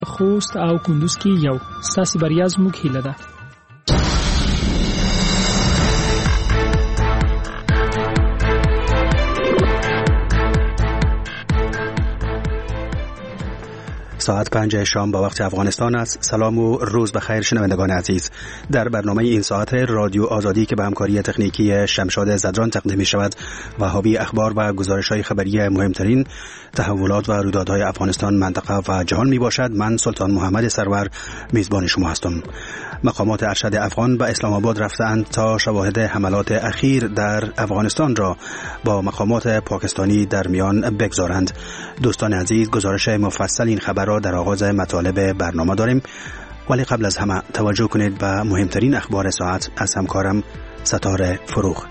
خوست او کندوز کې یو ستاسو بریا زموږ هیله ده. ساعت 5 شام با وقت افغانستان است. سلام و روز بخیر شنوندگان عزیز. در برنامه این ساعت رادیو آزادی که به همکاری تکنیکی شمشاد زدران تقدیم می شود و حاوی اخبار و گزارش‌های خبری مهمترین تحولات و رویدادهای افغانستان، منطقه و جهان می باشد. من سلطان محمد سرور میزبان شما هستم. مقامات ارشد افغان به اسلام آباد رفتند تا شواهد حملات اخیر در افغانستان را با مقامات پاکستانی در میان بگذارند. دوستان عزیز، گزارش مفصل این خبر را در آغاز مطالب برنامه داریم، ولی قبل از همه توجه کنید به مهمترین اخبار ساعت از همکارم ستاره فروغ.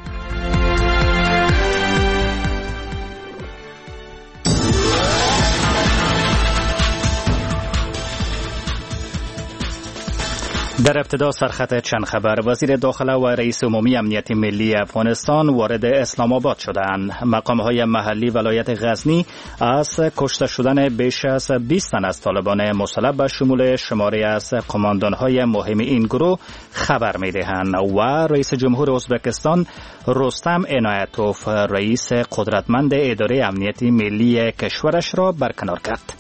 در ابتدا سرخط چند خبر. وزیر داخله و رئیس عمومی امنیت ملی افغانستان وارد اسلام آباد شدند. مقام‌های محلی ولایت غزنی از کشته شدن بیش از 20 تن از طالبان مسلح به شمول شماری از قماندان‌های مهم این گروه خبر می‌دهند و رئیس جمهور ازبکستان رستم عنایتوف رئیس قدرتمند اداره امنیت ملی کشورش را برکنار کرد.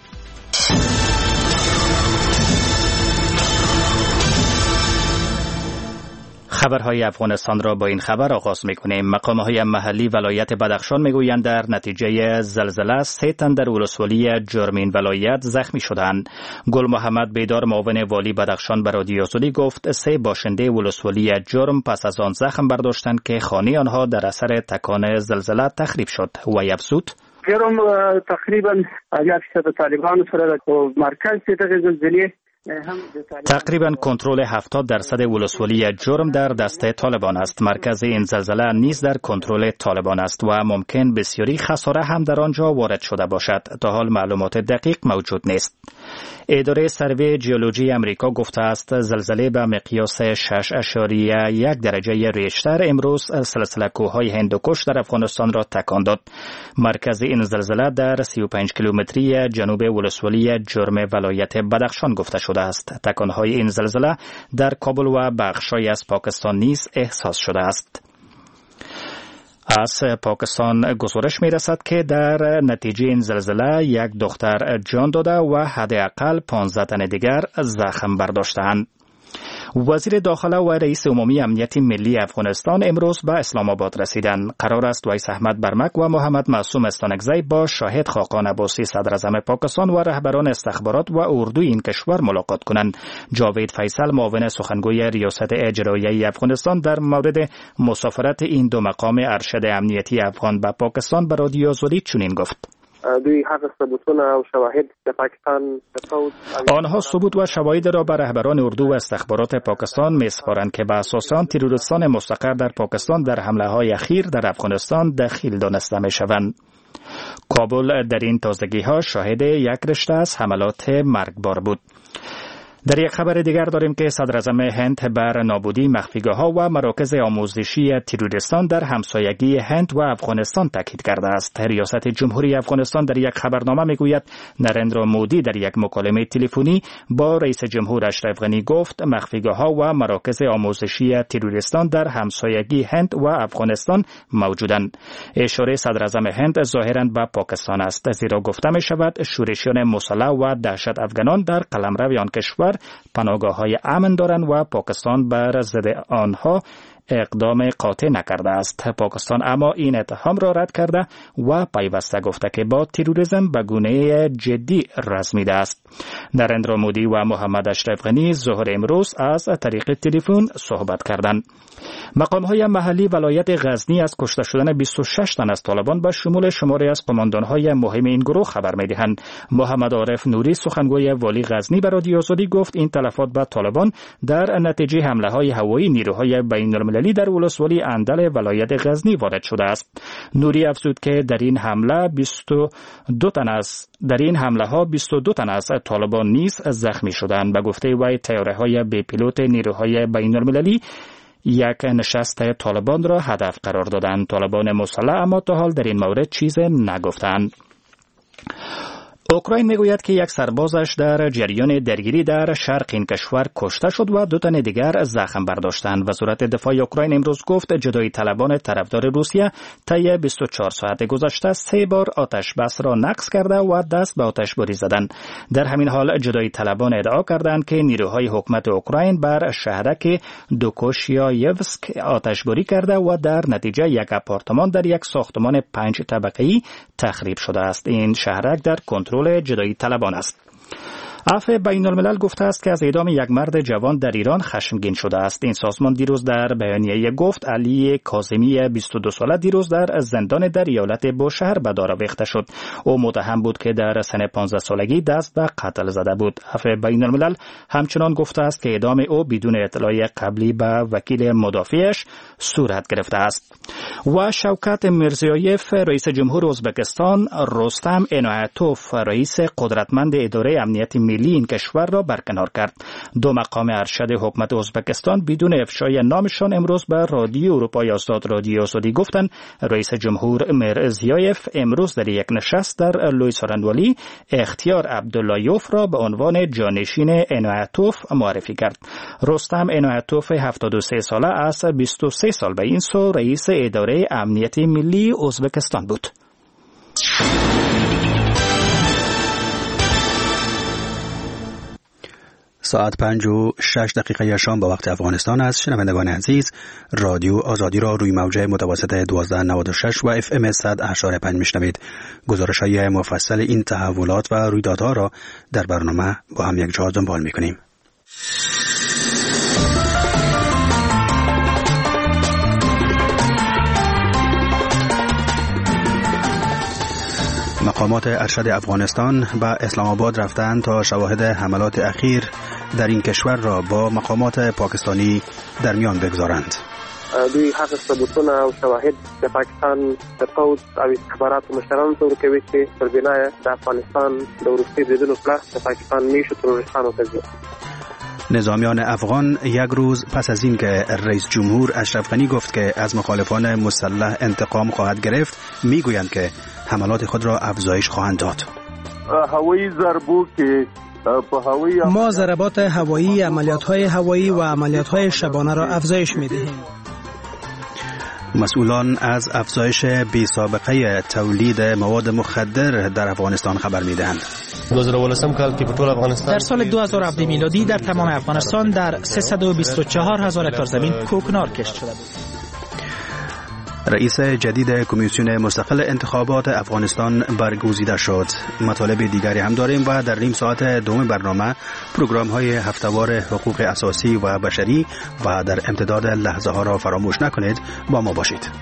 خبرهای افغانستان را با این خبر آغاز می‌کنیم. مقام‌های محلی ولایت بدخشان می‌گویند در نتیجه زلزله 3 تن در ولسوالی جرمین ولایت زخمی شدند. گل محمد بیدار معاون والی بدخشان به رادیو آزادی گفت 3 باشنده ولسوالی جرم پس از آن زخم برداشتند که خانه آنها در اثر تکان زلزله تخریب شد. و افزود جرم تقریبا 80% طالبان سره د مرکز ته زلزله تقریبا کنترل 70% ولسوالی جرم در دست طالبان است. مرکز این زلزله نیز در کنترل طالبان است و ممکن بسیاری خساره هم در آنجا وارد شده باشد. تا حال معلومات دقیق موجود نیست. اداره سروی جیولوژی امریکا گفته است زلزله به مقیاس 6.1 درجه ریشتر امروز سلسله کوههای هندوکش در افغانستان را تکان داد. مرکز این زلزله در 35 کیلومتری جنوب ولسوالی جرم ولایت بدخشان گفته شده است. تکانهای این زلزله در کابل و بخش‌هایی از پاکستان نیز احساس شده است. از پاکستان گزارش می رسد که در نتیجه این زلزله یک دختر جان داده و حداقل 15 تن دیگر زخم برداشتند. وزیر داخله و رئیس عمومی امنیت ملی افغانستان امروز به اسلام آباد رسیدند. قرار است ویس احمد برمک و محمد معصوم استانکزی با شاهد خاقان عباسی صدر اعظم پاکستان و رهبران استخبارات و اردوی این کشور ملاقات کنند. جاوید فیصل معاون سخنگوی ریاست اجرایی افغانستان در مورد مسافرت این دو مقام ارشد امنیتی افغان به پاکستان به رادیو آزادی چنین گفت: دوی هغه ثبوتونه او شواهد د پاکستان آنها ثبوت و شواهد را به رهبران اردو و استخبارات پاکستان می‌سپارند که به اساس آن تروریستان مستقر در پاکستان در حمله‌های اخیر در افغانستان دخیل دانسته می‌شوند. کابل در این تازگی‌ها شاهد یک رشته از حملات مرگبار بود. در یک خبر دیگر داریم که صدر اعظم هند بر نابودی مخفیگاه‌ها و مراکز آموزشی تروریستان در همسایگی هند و افغانستان تاکید کرده است. ریاست جمهوری افغانستان در یک خبرنامه میگوید نریندرا مودی در یک مکالمه تلفنی با رئیس جمهور اشرف غنی گفت مخفیگاه‌ها و مراکز آموزشی تروریستان در همسایگی هند و افغانستان موجودند. اشاره صدر اعظم هند ظاهراً به پاکستان است، زیرا گفته می‌شود شورشیان مسلح و دهشت افغانان در قلمرو آن کشور پناهگاه‌های امن دارند و پاکستان بر ضد آنها اقدام قاطع نکرده است. پاکستان اما این اتهام را رد کرده و پیوسته گفته که با تروریسم به گونه جدی رسمیده است. نریندرا مودی و محمد اشرف غنی ظهر امروز از طریق تلفن صحبت کردند. مقام‌های محلی ولایت غزنی از کشته شدن 26 تن از طالبان به شمول شماری از قماندان‌های مهم این گروه خبر می‌دهند. محمد عارف نوری سخنگوی والی غزنی به رادیو آزادی گفت این تلفات به طالبان در نتیجه حمله‌های هوایی نیروهای بین‌المللی در ولسوالی اندل ولایت غزنی وارد شده است. نوری افزود که در این حمله 22 تن از طالبان نیز زخمی شدند. به گفته وی طیاره‌های بی پیلوت نیروهای بین‌المللی یک نشست طالبان را هدف قرار دادند. طالبان مسلح اما تا حال در این مورد چیز نگفتند. اوکراین میگوید که یک سربازش در جریان درگیری در شرق این کشور کشته شد و 2 تن دیگر زخم برداشتند. وزارت دفاع اوکراین امروز گفت جدایی طلبان طرفدار روسیه طی 24 ساعت گذشته 3 بار آتش بس را نقض کرده و دست به آتشباری زدند. در همین حال جدایی طلبان ادعا کردند که نیروهای حکومت اوکراین بر شهرک دوکوشیایوسک آتشباری کرده و در نتیجه یک آپارتمان در یک ساختمان 5 طبقه‌ای تخریب شده است. این شهرک در کنترل جدایی طلبان است. عفو بین الملل گفته است که از اعدام یک مرد جوان در ایران خشمگین شده است. این سازمان دیروز در بیانیه گفت علی کاظمی 22 ساله دیروز در زندان در ایالت بوشهر به دار آویخته شد. او متهم بود که در سن 15 سالگی دست به قتل زده بود. عفو بین الملل همچنان گفته است که اعدام او بدون اطلاع قبلی به وکیل مدافعش صورت گرفته است. و شوکت میرزیایف رئیس جمهور ازبکستان، رستم عنایتوف رئیس قدرتمند اداره امنیت ملی این کشور را برکنار کرد. 2 مقام ارشد حکومت ازبکستان بدون افشای نامشان امروز به رادیو اروپای آزاد رادیو آزادی گفتند رئیس جمهور میرزیایف امروز در یک نشست در لویسارانوالی اختیار عبداللایوف را به عنوان جانشین عنایتوف معرفی کرد. رستم عنایتوف 73 ساله است. 23 سال به این سو رئیس اداره امنیت ملی ازبکستان بود. ساعت 5:06 شام به وقت افغانستان است. شنوندگان عزیز، رادیو آزادی را روی موج متوسط 1296 و FM 100.5 میشنوید. گزارش‌های مفصل این تحولات و رویدادها را در برنامه با هم یک جا دنبال می‌کنیم. مقامات ارشد افغانستان به اسلام آباد رفتند تا شواهد حملات اخیر در این کشور را با مقامات پاکستانی در میان بگذارند. دوی هغه ثبوتونه او شواهد د پاکستان د پوځ او استخباراتو مشرانو ته ورکوي چې پر بنای د افغانستان د وروستي بریدونو پله د پاکستان میشو تروریستانو ته ځي. نظامیان افغان یک روز پس از این که رئیس جمهور اشرف غنی گفت که از مخالفان مسلح انتقام خواهد گرفت، میگویند که حملات خود را افزایش خواهند داد. ما ضربات هوایی، عملیات‌های هوایی و عملیات‌های شبانه را افزایش می‌دهیم. مسئولان از افزایش بی‌سابقه تولید مواد مخدر در افغانستان خبر می‌دهند. در سال 2017 میلادی در تمام افغانستان در 324,000 هکتار زمین کوکنار کشت شده بود. رئیس جدید کمیسیون مستقل انتخابات افغانستان برگزیده شد. مطالب دیگری هم داریم و در نیم ساعت دوم برنامه پروگرام‌های هفته‌وار حقوق اساسی و بشری و در امتداد لحظه ها را فراموش نکنید. با ما باشید.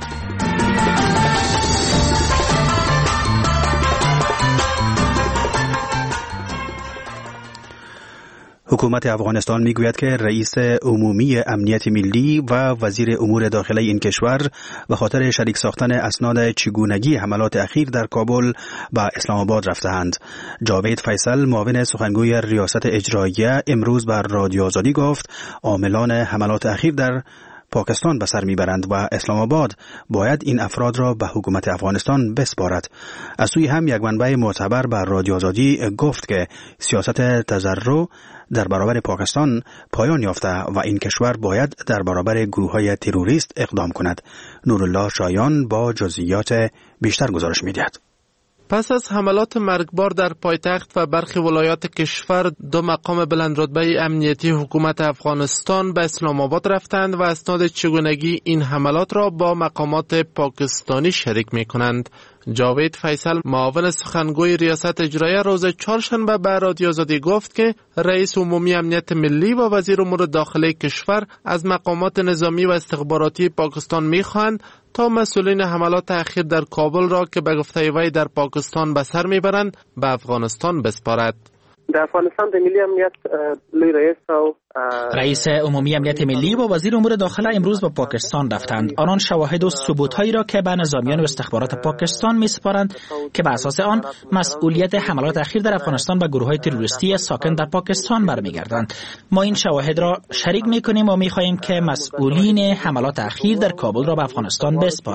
حکومت افغانستان میگوید که رئیس عمومی امنیت ملی و وزیر امور داخلی این کشور به خاطر شریک ساختن اسناد چگونگی حملات اخیر در کابل به اسلام آباد رفتند. جاوید فیصل، معاون سخنگوی ریاست اجراییه، امروز بر رادیو آزادی گفت عاملان حملات اخیر در پاکستان به سر میبرند و اسلام آباد باید این افراد را به حکومت افغانستان بسپارد. از سوی هم یک منبع معتبر بر رادیو آزادی گفت که سیاست تضرع در برابر پاکستان پایان یافته و این کشور باید در برابر گروه‌های تروریست اقدام کند. نورالله شایان با جزئیات بیشتر گزارش می‌دهد. پس از حملات مرگبار در پایتخت و برخی ولایات کشور، 2 مقام بلندرتبه امنیتی حکومت افغانستان به اسلام آباد رفتند و اسناد چگونگی این حملات را با مقامات پاکستانی شریک می کنند. جاوید فیصل، معاون سخنگوی ریاست اجراییه، روز چهارشنبه به رادیو آزادی گفت که رئیس عمومی امنیت ملی و وزیر امور داخلی کشور از مقامات نظامی و استخباراتی پاکستان می‌خواهند تا مسئولین حملات اخیر در کابل را که به گفته وی در پاکستان به سر میبرند به افغانستان بسپارد. در افغانستان د ملي امنیت لوی رئیس عمومی امنیت ملی و وزیر امور داخله امروز به پاکستان رفتند. آنان شواهد و ثبوت‌هایی را که به نظامیان و استخبارات پاکستان می‌سپارند که به اساس آن مسئولیت حملات اخیر در افغانستان به گروه‌های تروریستی ساکن در پاکستان برمیگردند. ما این شواهد را شریک می‌کنیم و می‌خواهیم که مسئولین حملات اخیر در کابل را به افغانستان بسپارند.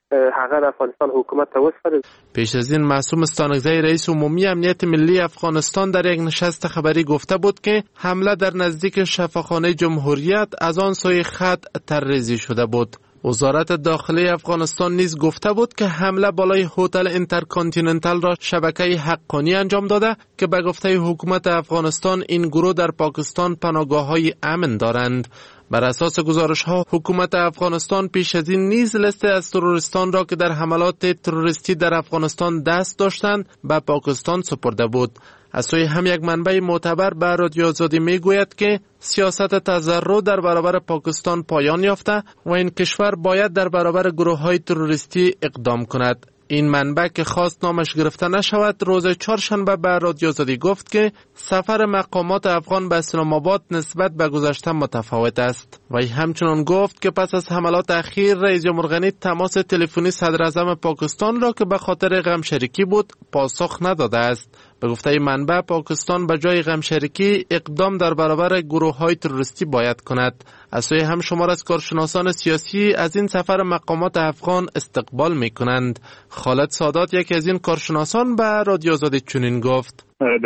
هغه د افغانستان حکومت ته وسپارل. پیش از این معصوم استانکزی رئیس عمومی امنیت ملی افغانستان در یک نشست خبری گفته بود که حمله در نزدیک شفاخانه جمهوریت از آن سوی خط طرح‌ریزی شده بود. وزارت داخلی افغانستان نیز گفته بود که حمله بالای هتل اینترکانتیننتال را شبکه حقانی انجام داده که به گفته حکومت افغانستان این گروه در پاکستان پناهگاه‌های امن دارند. بر اساس گزارش‌ها حکومت افغانستان پیش از این نیز لیست از تروریستان را که در حملات تروریستی در افغانستان دست داشتند به پاکستان سپرده بود. از سوی هم یک منبع معتبر به رادیو آزادی میگوید که سیاست تضرع در برابر پاکستان پایان یافته و این کشور باید در برابر گروه‌های تروریستی اقدام کند. این منبع که خواست نامش گرفته نشود روز چهارشنبه به رادیو آزادی گفت که سفر مقامات افغان به اسلام آباد نسبت به گذشته متفاوت است. و همچنان گفت که پس از حملات اخیر رئیس جمهور غنی تماس تلفنی صدر اعظم پاکستان را که به خاطر غمشریکی بود پاسخ نداده است. به گفته منبع پاکستان به جای غمشریکی اقدام در برابر گروه‌های تروریستی باید کند. از سوی هم شمار از کارشناسان سیاسی از این سفر مقامات افغان استقبال می‌کنند. خالد سادات یکی از این کارشناسان به رادیو آزادی چنین گفت: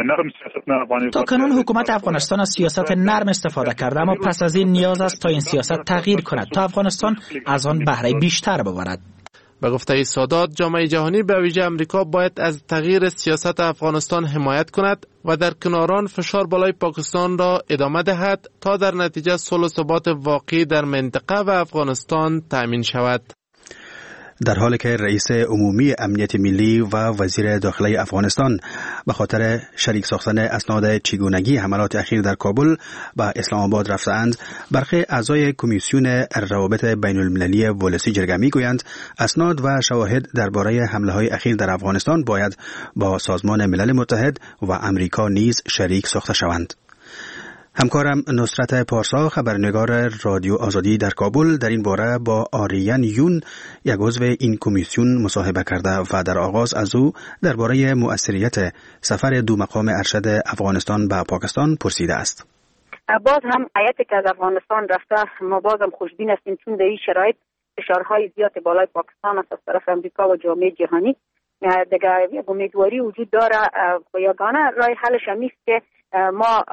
تا کنون حکومت افغانستان از سیاست نرم استفاده کرده، اما پس از این نیاز است تا این سیاست تغییر کند تا افغانستان از آن بهره بیشتر ببرد. به گفته سادات جامعه جهانی به ویژه امریکا باید از تغییر سیاست افغانستان حمایت کند و در کناران فشار بالای پاکستان را ادامه دهد تا در نتیجه صلح و ثبات واقعی در منطقه و افغانستان تأمین شود. در حالی که رئیس عمومی امنیت ملی و وزیر داخلی افغانستان به خاطر شریک ساختن اسناد چگونگی حملات اخیر در کابل و اسلام آباد رفتند، برخی اعضای کمیسیون روابط بین المللی ولسی جرگه میگویند اسناد و شواهد درباره حمله‌های اخیر در افغانستان باید با سازمان ملل متحد و امریکا نیز شریک ساخته شوند. همکارم نصرت پارسا خبرنگار رادیو آزادی در کابل در این باره با آریان یون یک عضو این کمیسیون مصاحبه کرده و در آغاز از او درباره مؤثریت سفر دو مقام ارشد افغانستان به پاکستان پرسیده است. باز هم هیئتی که از افغانستان رفته ما بازم خوشبین هستیم، چون در این شرایط فشارهای زیاد بالای پاکستان است از طرف امریکا و جامعه جهانی. دیگه یک امیدواری وجود داره و یگانه راه حلش هم نیست که ما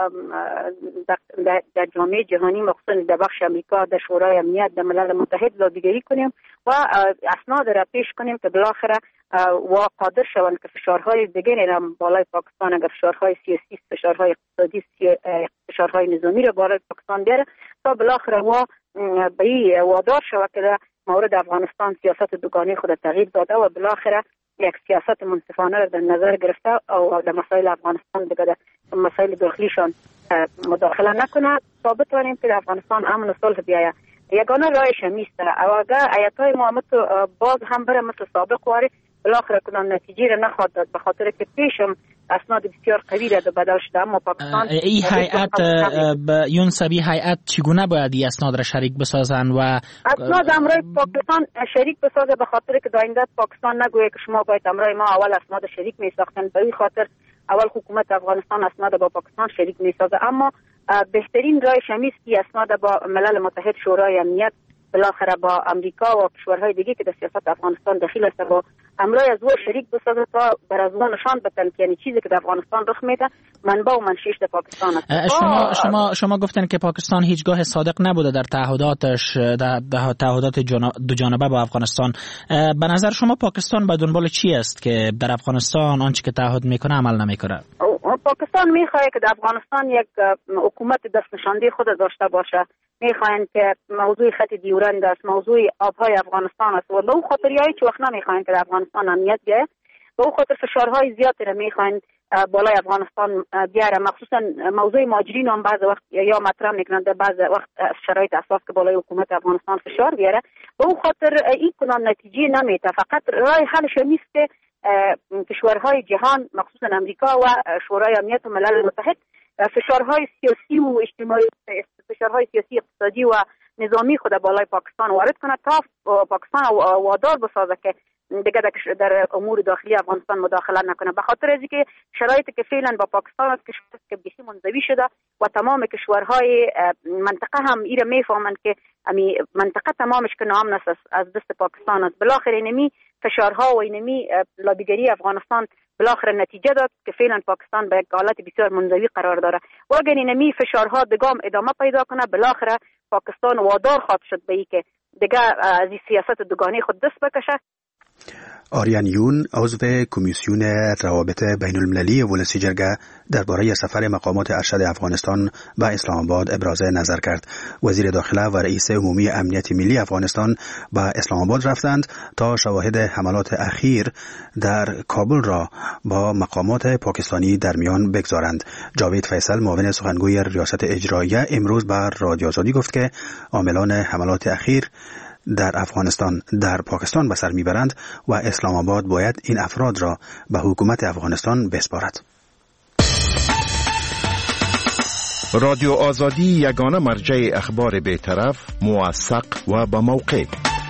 در جامعه جهانی مخصوصا در بخش امریکا در شورای امنیت در ملل متحد لابیگری کنیم و اسناد را پیش کنیم که بالاخره و قادر شوند که فشارهای دیگری را بالای پاکستان، اگر فشارهای سیاسی، فشارهای اقتصادی، فشارهای نظامی را بالای پاکستان بیاره تا بالاخره و به این وادار شود که در مورد افغانستان سیاست دوگانه خود تغییر داده و بالاخره یک سیاست منصفانه را در نظر گرفته و در مسائل افغانستان دیگه در مسائل داخلیشان مداخله نکنه تا بتوانیم که در افغانستان امن و صلح بیاید. یگانه راهش نیست. اگر ایتای ما باز هم بره مثل سابق واره بالاخره کدام نتیجه را نخواهد داد، به خاطر که پیشم اسناد بسیار قوی را بدل شده. اما پاکستان این هیئت یونسبی هیئت چگونه باید این اسناد را شریک بسازن و اسناد امرای پاکستان شریک بسازه، به خاطر که داینده پاکستان نگویه که شما باید امرای ما اول اسناد شریک می ساختن. به این خاطر اول حکومت افغانستان اسناد با پاکستان شریک می سازه. اما بهترین راهش همیست که اسناد با ملل متحد، شورای امنیت، بالاخره با امریکا و کشورهای دیگه که در سیاست افغانستان دخیل است با امرای از او شریک بسازه تا بر از اون نشان بدن که یعنی چیزی که در افغانستان رخ میده منبع و منشأش در پاکستان است. شما گفتن که پاکستان هیچگاه صادق نبوده در تعهداتش، در تعهدات دو جانبه با افغانستان. به نظر شما پاکستان به دنبال چی است که در افغانستان آنچه که تعهد میکنه عمل نمیکنه؟ پاکستان میخواد که در افغانستان یک حکومت دست نشانده خود داشته باشه. میخواین که موضوع خط دیورند است، موضوع آبهای افغانستان است و به اون خاطریایی که وقت نمیخواین که در افغانستان امنیت بیاید، به اون خاطر فشارهای زیادی را میخواین بالای افغانستان بیاره. مخصوصا موضوع مهاجرین هم بعض وقت یا مطرح میکنند، در بعض وقت شرایط اساس که بالای حکومت افغانستان فشار بیاره. به اون خاطر این کنان نتیجه نمیده. فقط راه حلش نیست که کشورهای جهان مخصوصا امریکا و شورای امنیت و ملل متحد فشارهای سیاسی و اجتماعی، فشارهای سیاسی، اقتصادی و نظامی خود بالای پاکستان وارد کنه تا پاکستان وادار بسازه که دیگه در امور داخلی افغانستان مداخله نکنه. به خاطر از اینکه شرایطی که فعلا با پاکستان است که بیخی منزوی شده و تمام کشورهای منطقه هم ایره میفهمند که امی منطقه تمامش که نام است از دست پاکستان است. بالاخره اینمی فشارها و اینمی لابیگری افغانستان بالاخره نتیجه داد که فعلا پاکستان به یک حالت بسیار منزوی قرار داره و اگر اینمی فشارها دگام ادامه پیدا کنه بالاخره پاکستان وادار خواهد شد به اینکه دیگه از این سیاست دوگانه خود دست بکشه. آریان یون عضو کمیسیون روابط بین المللی ولسی جرگه درباره سفر مقامات ارشد افغانستان به اسلام آباد ابراز نظر کرد. وزیر داخله و رئیس عمومی امنیت ملی افغانستان به اسلام آباد رفتند تا شواهد حملات اخیر در کابل را با مقامات پاکستانی در میان بگذارند. جاوید فیصل معاون سخنگوی ریاست اجراییه امروز به رادیو آزادی گفت که عاملان حملات اخیر در افغانستان در پاکستان به سر میبرند و اسلام آباد باید این افراد را به حکومت افغانستان بسپارد. رادیو آزادی یگانه مرجع اخبار بی‌طرف، موثق و با موقع.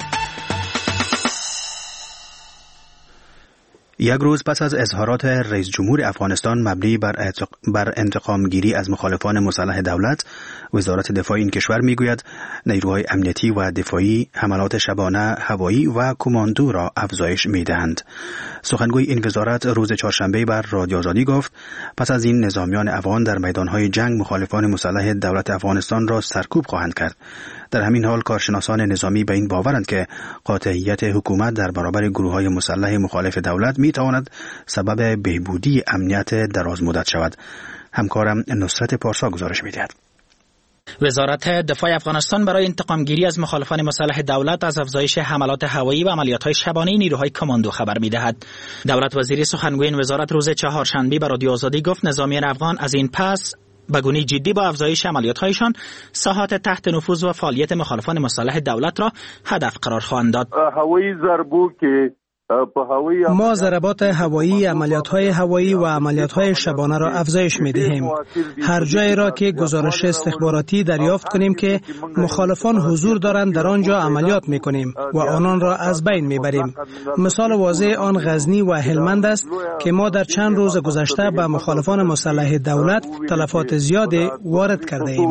یک روز پس از اظهارات رئیس جمهور افغانستان مبنی بر انتقام گیری از مخالفان مسلح دولت، وزارت دفاع این کشور میگوید نیروهای امنیتی و دفاعی حملات شبانه هوایی و کماندو را افزایش میدهند. سخنگوی این وزارت روز چهارشنبه بر رادیو آزادی گفت پس از این نظامیان افغان در میدانهای جنگ مخالفان مسلح دولت افغانستان را سرکوب خواهند کرد. در همین حال کارشناسان نظامی به این باورند که قاطعیت حکومت در برابر گروه‌های مسلح مخالف دولت می‌تواند سبب بهبودی امنیت دراز مدت شود. همکارم نصرت پارسا گزارش می‌دهد. وزارت دفاع افغانستان برای انتقام گیری از مخالفان مسلح دولت از افزایش حملات هوایی و عملیات‌های شبانه نیروهای کماندو خبر می‌دهد. دولت وزیر سخنگوی این وزارت روز چهارشنبه به رادیو آزادی گفت نظامیان افغان از این پس به گونه جدی با افزایش عملیات‌هایشان ساحات تحت نفوذ و فعالیت مخالفان مسلح دولت را هدف قرار خواهند داد. هوایی ضربو که ما ضربات هوایی، عملیات‌های هوایی و عملیات‌های شبانه را افزایش می‌دهیم. هر جایی را که گزارش استخباراتی دریافت کنیم که مخالفان حضور دارند در آنجا عملیات می‌کنیم و آنان را از بین می‌بریم. مثال واضح آن غزنی و هلمند است که ما در چند روز گذشته به مخالفان مسلح دولت تلفات زیاد وارد کرده ایم.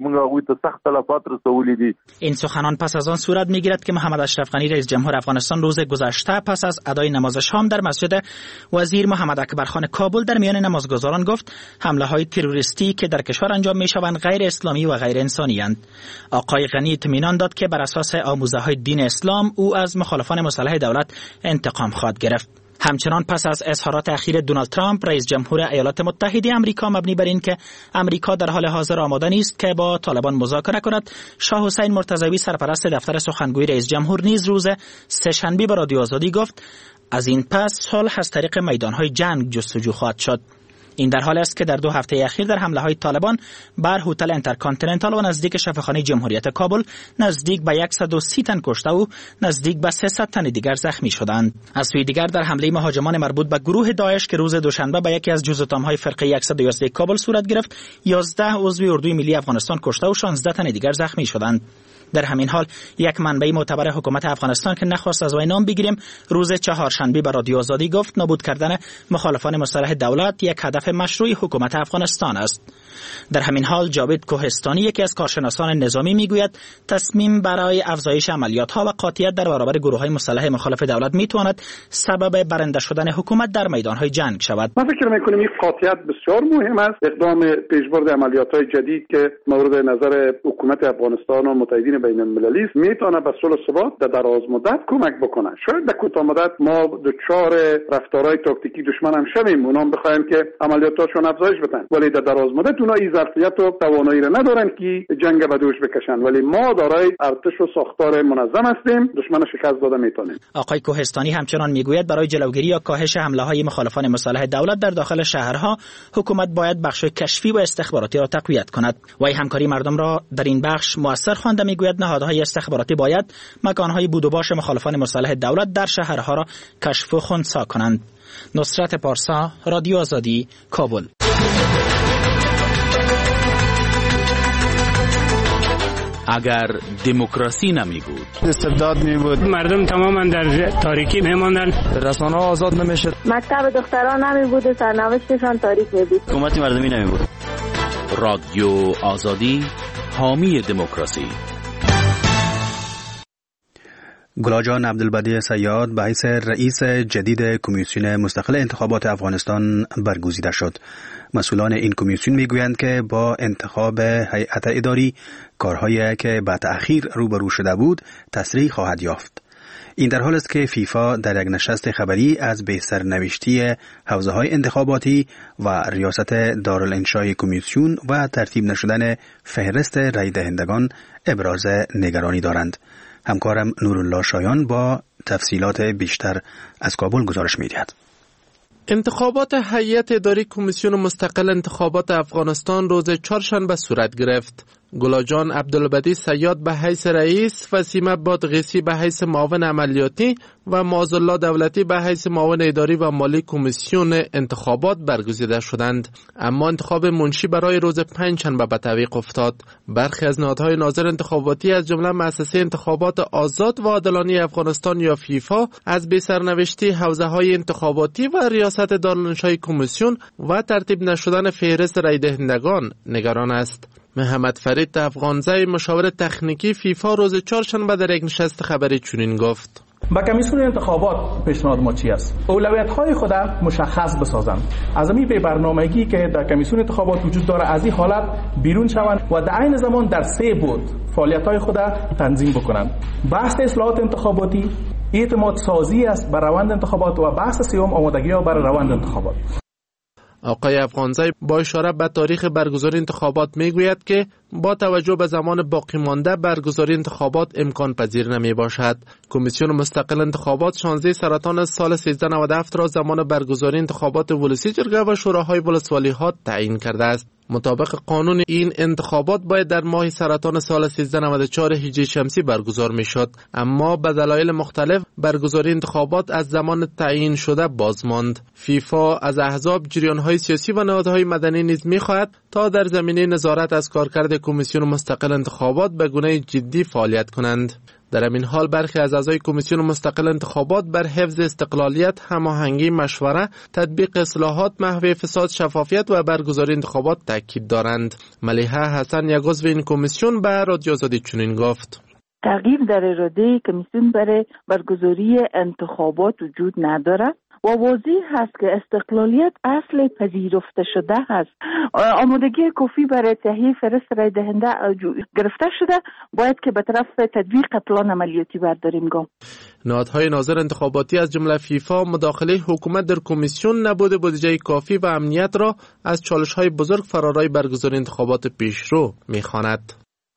این سخنان پس از آن صورت می‌گیرد که محمد اشرف غنی رئیس جمهور افغانستان روز گذشته پس از ادای نماز شام در مسجد وزیر محمد اکبر خان کابل در میان نمازگزاران گفت حمله های تروریستی که در کشور انجام می شوند غیر اسلامی و غیر انسانی اند. آقای غنی اطمینان داد که بر اساس آموزه های دین اسلام او از مخالفان مسلح دولت انتقام خواهد گرفت. همچنان پس از اظهارات اخیر دونالد ترامپ رئیس جمهور ایالات متحده آمریکا مبنی بر این که آمریکا در حال حاضر آماده نیست که با طالبان مذاکره کند، شاه حسین مرتضوی سرپرست دفتر سخنگوی رئیس جمهور نیز روز سه‌شنبه به رادیو آزادی گفت از این پس صلح از طریق میدان‌های جنگ جستجو خواهد شد. این در حال است که در 2 هفته اخیر در حمله‌های طالبان بر هتل انترکانتیننتال و نزدیک شفاخانه جمهوریت کابل نزدیک به 130 تن کشته و نزدیک به 300 تن دیگر زخمی شدند. از سوی دیگر در حمله مهاجمان مربوط به گروه داعش که روز دوشنبه به یکی از جزءاتم‌های فرقه 111 کابل صورت گرفت، 11 عضو اردوی ملی افغانستان کشته و 16 تن دیگر زخمی شدند. در همین حال یک منبع معتبر حکومت افغانستان که نخواست از وی نام بگیریم روز چهارشنبه به رادیو آزادی گفت نابود کردن مخالفان مسلح دولت یک هدف مشروع حکومت افغانستان است. در همین حال جاوید کوهستانی یکی از کارشناسان نظامی میگوید تصمیم برای افزایش عملیات‌ها و قاطعیت در برابر گروه‌های مسلح مخالف دولت میتواند سبب برنده شدن حکومت در میدان‌های جنگ شود. من فکر می‌کنم این قاطعیت بسیار مهم است. اقدام پیشبرد عملیات‌های جدید که مورد نظر حکومت افغانستان و متحدین بین المللی است میتونه به صلح و ثبات در دراز مدت کمک بکنه. شاید در کوتاه مدت ما دچار رفتارهای تاکتیکی دشمن هم شویم، اونها بخوایم که عملیاتاشون افزایش بدن، ولی در دراز مدت اونها این ظرفیت و توانایی را ندارن که جنگ به دوش بکشن، ولی ما دارای ارتش و ساختار منظم هستیم، دشمن شکست داده میتونیم. آقای کوهستانی همچنان میگوید برای جلوگیری یا کاهش حمله‌های مخالفان مسلح دولت در داخل شهرها حکومت باید بخش کشفی و استخباراتی را تقویت کند. وی همکاری مردم را در این بخش مؤثر خوانده میگوید نهادهای استخباراتی باید مکانهای بود و باش مخالفان مسلح دولت در شهرها را کشف و خنثی کنند. نصرت پارسا، رادیو آزادی، کابل. اگر دموکراسی نمی بود، استبداد می بود، مردم تماما در تاریکی می ماندن، رسانه ها آزاد نمی شد، مکتب دختران نمی بود و سرنوشتشان تاریک می بود، حکومت مردمی نمی بود. رادیو آزادی، حامی دموکراسی. گلاجان عبدالبدی صیاد به حیث رئیس جدید کمیسیون مستقل انتخابات افغانستان برگزیده شد. مسئولان این کمیسیون میگویند که با انتخاب هیئت اداری کارهایی که به تأخیر روبرو شده بود تسریع خواهد یافت. این در حال است که فیفا در یک نشست خبری از به‌سرنوشتی حوزه‌های انتخاباتی و ریاست دارالانشای کمیسیون و ترتیب نشدن فهرست رای دهندگان ابراز نگرانی دارند. همکارم نورالله شایان با تفصیلات بیشتر از کابل گزارش می‌دهد. انتخابات هیئت اداری کمیسیون مستقل انتخابات افغانستان روز چهارشنبه صورت گرفت. گلاجان عبدالبدی صیاد به حیث رئیس، وسیمه بادغیسی به حیث معاون عملیاتی و معاذالله دولتی به حیث معاون اداری و مالی کمیسیون انتخابات برگزیده شدند. اما انتخاب منشی برای روز پنجشنبه به تعویق افتاد. برخی از نهادهای ناظر انتخاباتی از جمله مؤسسه انتخابات آزاد و عادلانه افغانستان یا فیفا از به‌سرنوشتی حوزه‌های انتخاباتی و ریاست دارالانشای کمیسیون و ترتیب نشدن فهرست رای دهندگان نگران است. محمد فرید افغانزی مشاور تکنیکی فیفا روز چهارشنبه در یک نشست خبری چنین گفت: با کمیسیون انتخابات پیشنهاد ما چی است؟ اولویت‌های خود مشخص بسازند. از این به برنامه‌ای که در کمیسیون انتخابات وجود داره از این حالت بیرون شوند و در عین زمان در 3 بود فعالیت‌های خود تنظیم بکنند. بحث اصلاحات انتخاباتی، اعتماد سازی است بر روند انتخابات و بحث سوم آمادگی‌ها برای روند انتخابات. آقای افغانزی با اشاره به تاریخ برگزاری انتخابات میگوید که با توجه به زمان باقی مانده برگزاری انتخابات امکان پذیر نمی باشد. کمیسیون مستقل انتخابات 16 سرطان سال 1397 را زمان برگزاری انتخابات ولسی جرگه و شوراهای ولسوالی‌ها تعیین کرده است. مطابق قانون این انتخابات باید در ماه سرطان سال 1394 هجری شمسی برگزار می شد، اما به دلایل مختلف برگزاری انتخابات از زمان تعیین شده باز ماند. فیفا از احزاب، جریان‌های سیاسی و نهادهای مدنی نیز می خواهد تا در زمینه نظارت از کارکرد کمیسیون مستقل انتخابات به گونه جدی فعالیت کنند. در این حال برخی از اعضای کمیسیون مستقل انتخابات بر حفظ استقلالیت، هماهنگی، مشوره، تطبیق اصلاحات، محو فساد، شفافیت و برگزاری انتخابات تاکید دارند. ملیحه حسن یک عضو این کمیسیون به رادیو آزادی چنین گفت: تغییر در اراده کمیسیون برای برگزاری انتخابات وجود ندارد و واضح هست که استقلالیت اصل پذیرفته شده است. آمادگی کافی برای تهیه فهرست رای دهنده گرفته شده، باید که به طرف تطبیق پلان عملیاتی برداریم گام. نهادهای ناظر انتخاباتی از جمله فیفا مداخله حکومت در کمیسیون، نبود بودجه کافی و امنیت را از چالش‌های بزرگ فرارای برگزاری انتخابات پیشرو می‌خواند.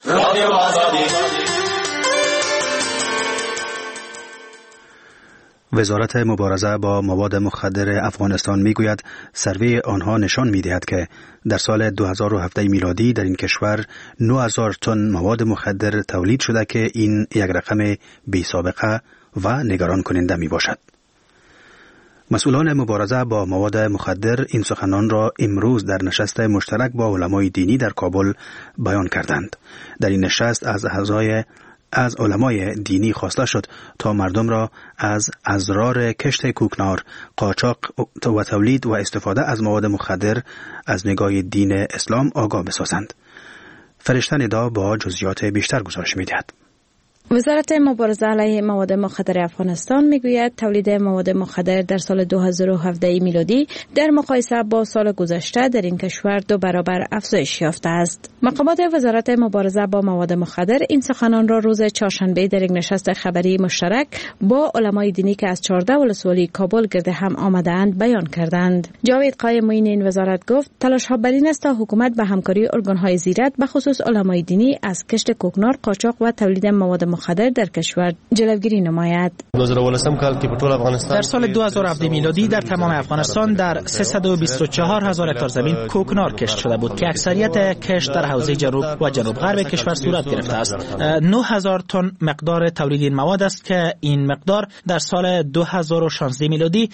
وزارت مبارزه با مواد مخدر افغانستان میگوید سروی آنها نشان میدهد که در سال 2017 میلادی در این کشور 9000 تن مواد مخدر تولید شده که این یک رقم بی سابقه و نگران کننده می باشد. مسئولان مبارزه با مواد مخدر این سخنان را امروز در نشست مشترک با علمای دینی در کابل بیان کردند. در این نشست از علمای دینی خواسته شد تا مردم را از اضرار کشت کوکنار، قاچاق و تولید و استفاده از مواد مخدر از نگاه دین اسلام آگاه بسازند. فرشته ندا با جزئیات بیشتر گزارش می‌دهد. وزارت مبارزه علیه مواد مخدر افغانستان میگوید تولید مواد مخدر در سال 2017 میلادی در مقایسه با سال گذشته در این کشور 2 برابر افزایش یافته است. مقامات وزارت مبارزه با مواد مخدر این سخنان را روز چهارشنبه در یک نشست خبری مشترک با علمای دینی که از 14 ولسوالی کابل گرد هم آمدند بیان کردند. جاوید قایم‌معین این وزارت گفت تلاش‌ها بر این است تا حکومت به همکاری ارگان‌های زیرت به خصوص علمای دینی از کشت کوکنار، قاچاق و تولید مواد مخدر در کشور جلوگیری نماید. در سال 2017 میلادی در تمام افغانستان در 324,000 هکتار زمین کوکنار کشت شده بود که اکثریت کشت در حوزه جنوب و جنوب غرب کشور صورت گرفته است. 9,000 تن مقدار تولید این مواد است که این مقدار در سال 2016 میلادی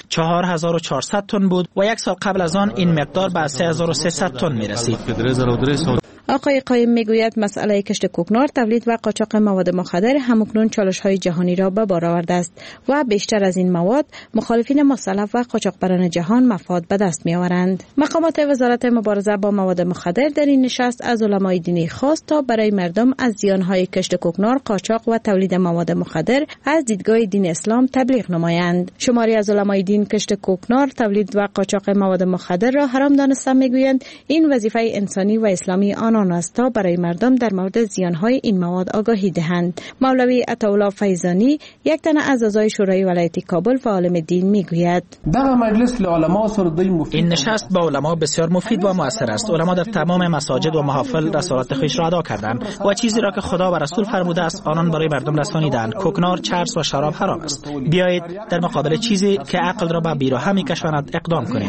4,400 تن بود و یک سال قبل از آن این مقدار به 3,300 تن می رسید. آقای قایم میگوید مسئله کشت کوکنار، تولید و قاچاق مواد مخدر همکنون چالش‌های جهانی را به بار آورده است و بیشتر از این مواد مخالفین مسلح و قاچاقبران جهان مفاد به دست می‌آورند. مقامات وزارت مبارزه با مواد مخدر در این نشست از علمای دینی خواست تا برای مردم از زیان‌های کشت کوکنار، قاچاق و تولید مواد مخدر از دیدگاه دین اسلام تبلیغ نمایند. شماری از علمای دین کشت کوکنار، تولید و قاچاق مواد مخدر را حرام دانسته میگویند این وظیفه انسانی و اسلامی آنان است تا برای مردم در مورد زیان‌های این مواد آگاهی دهند. مولوی عطاالله فیضانی، یک تن از اعضای شورای ولایت کابل و عالم دین میگوید این نشست با علما بسیار مفید و مؤثر است. علما در تمام مساجد و محافل رسالت خویش را ادا کردند و چیزی را که خدا و رسول فرموده است آنان برای مردم رسانیدند. کوکنار، چرس و شراب حرام است. بیایید در مقابل چیزی که عقل را به بیراهه می‌کشاند اقدام کنیم.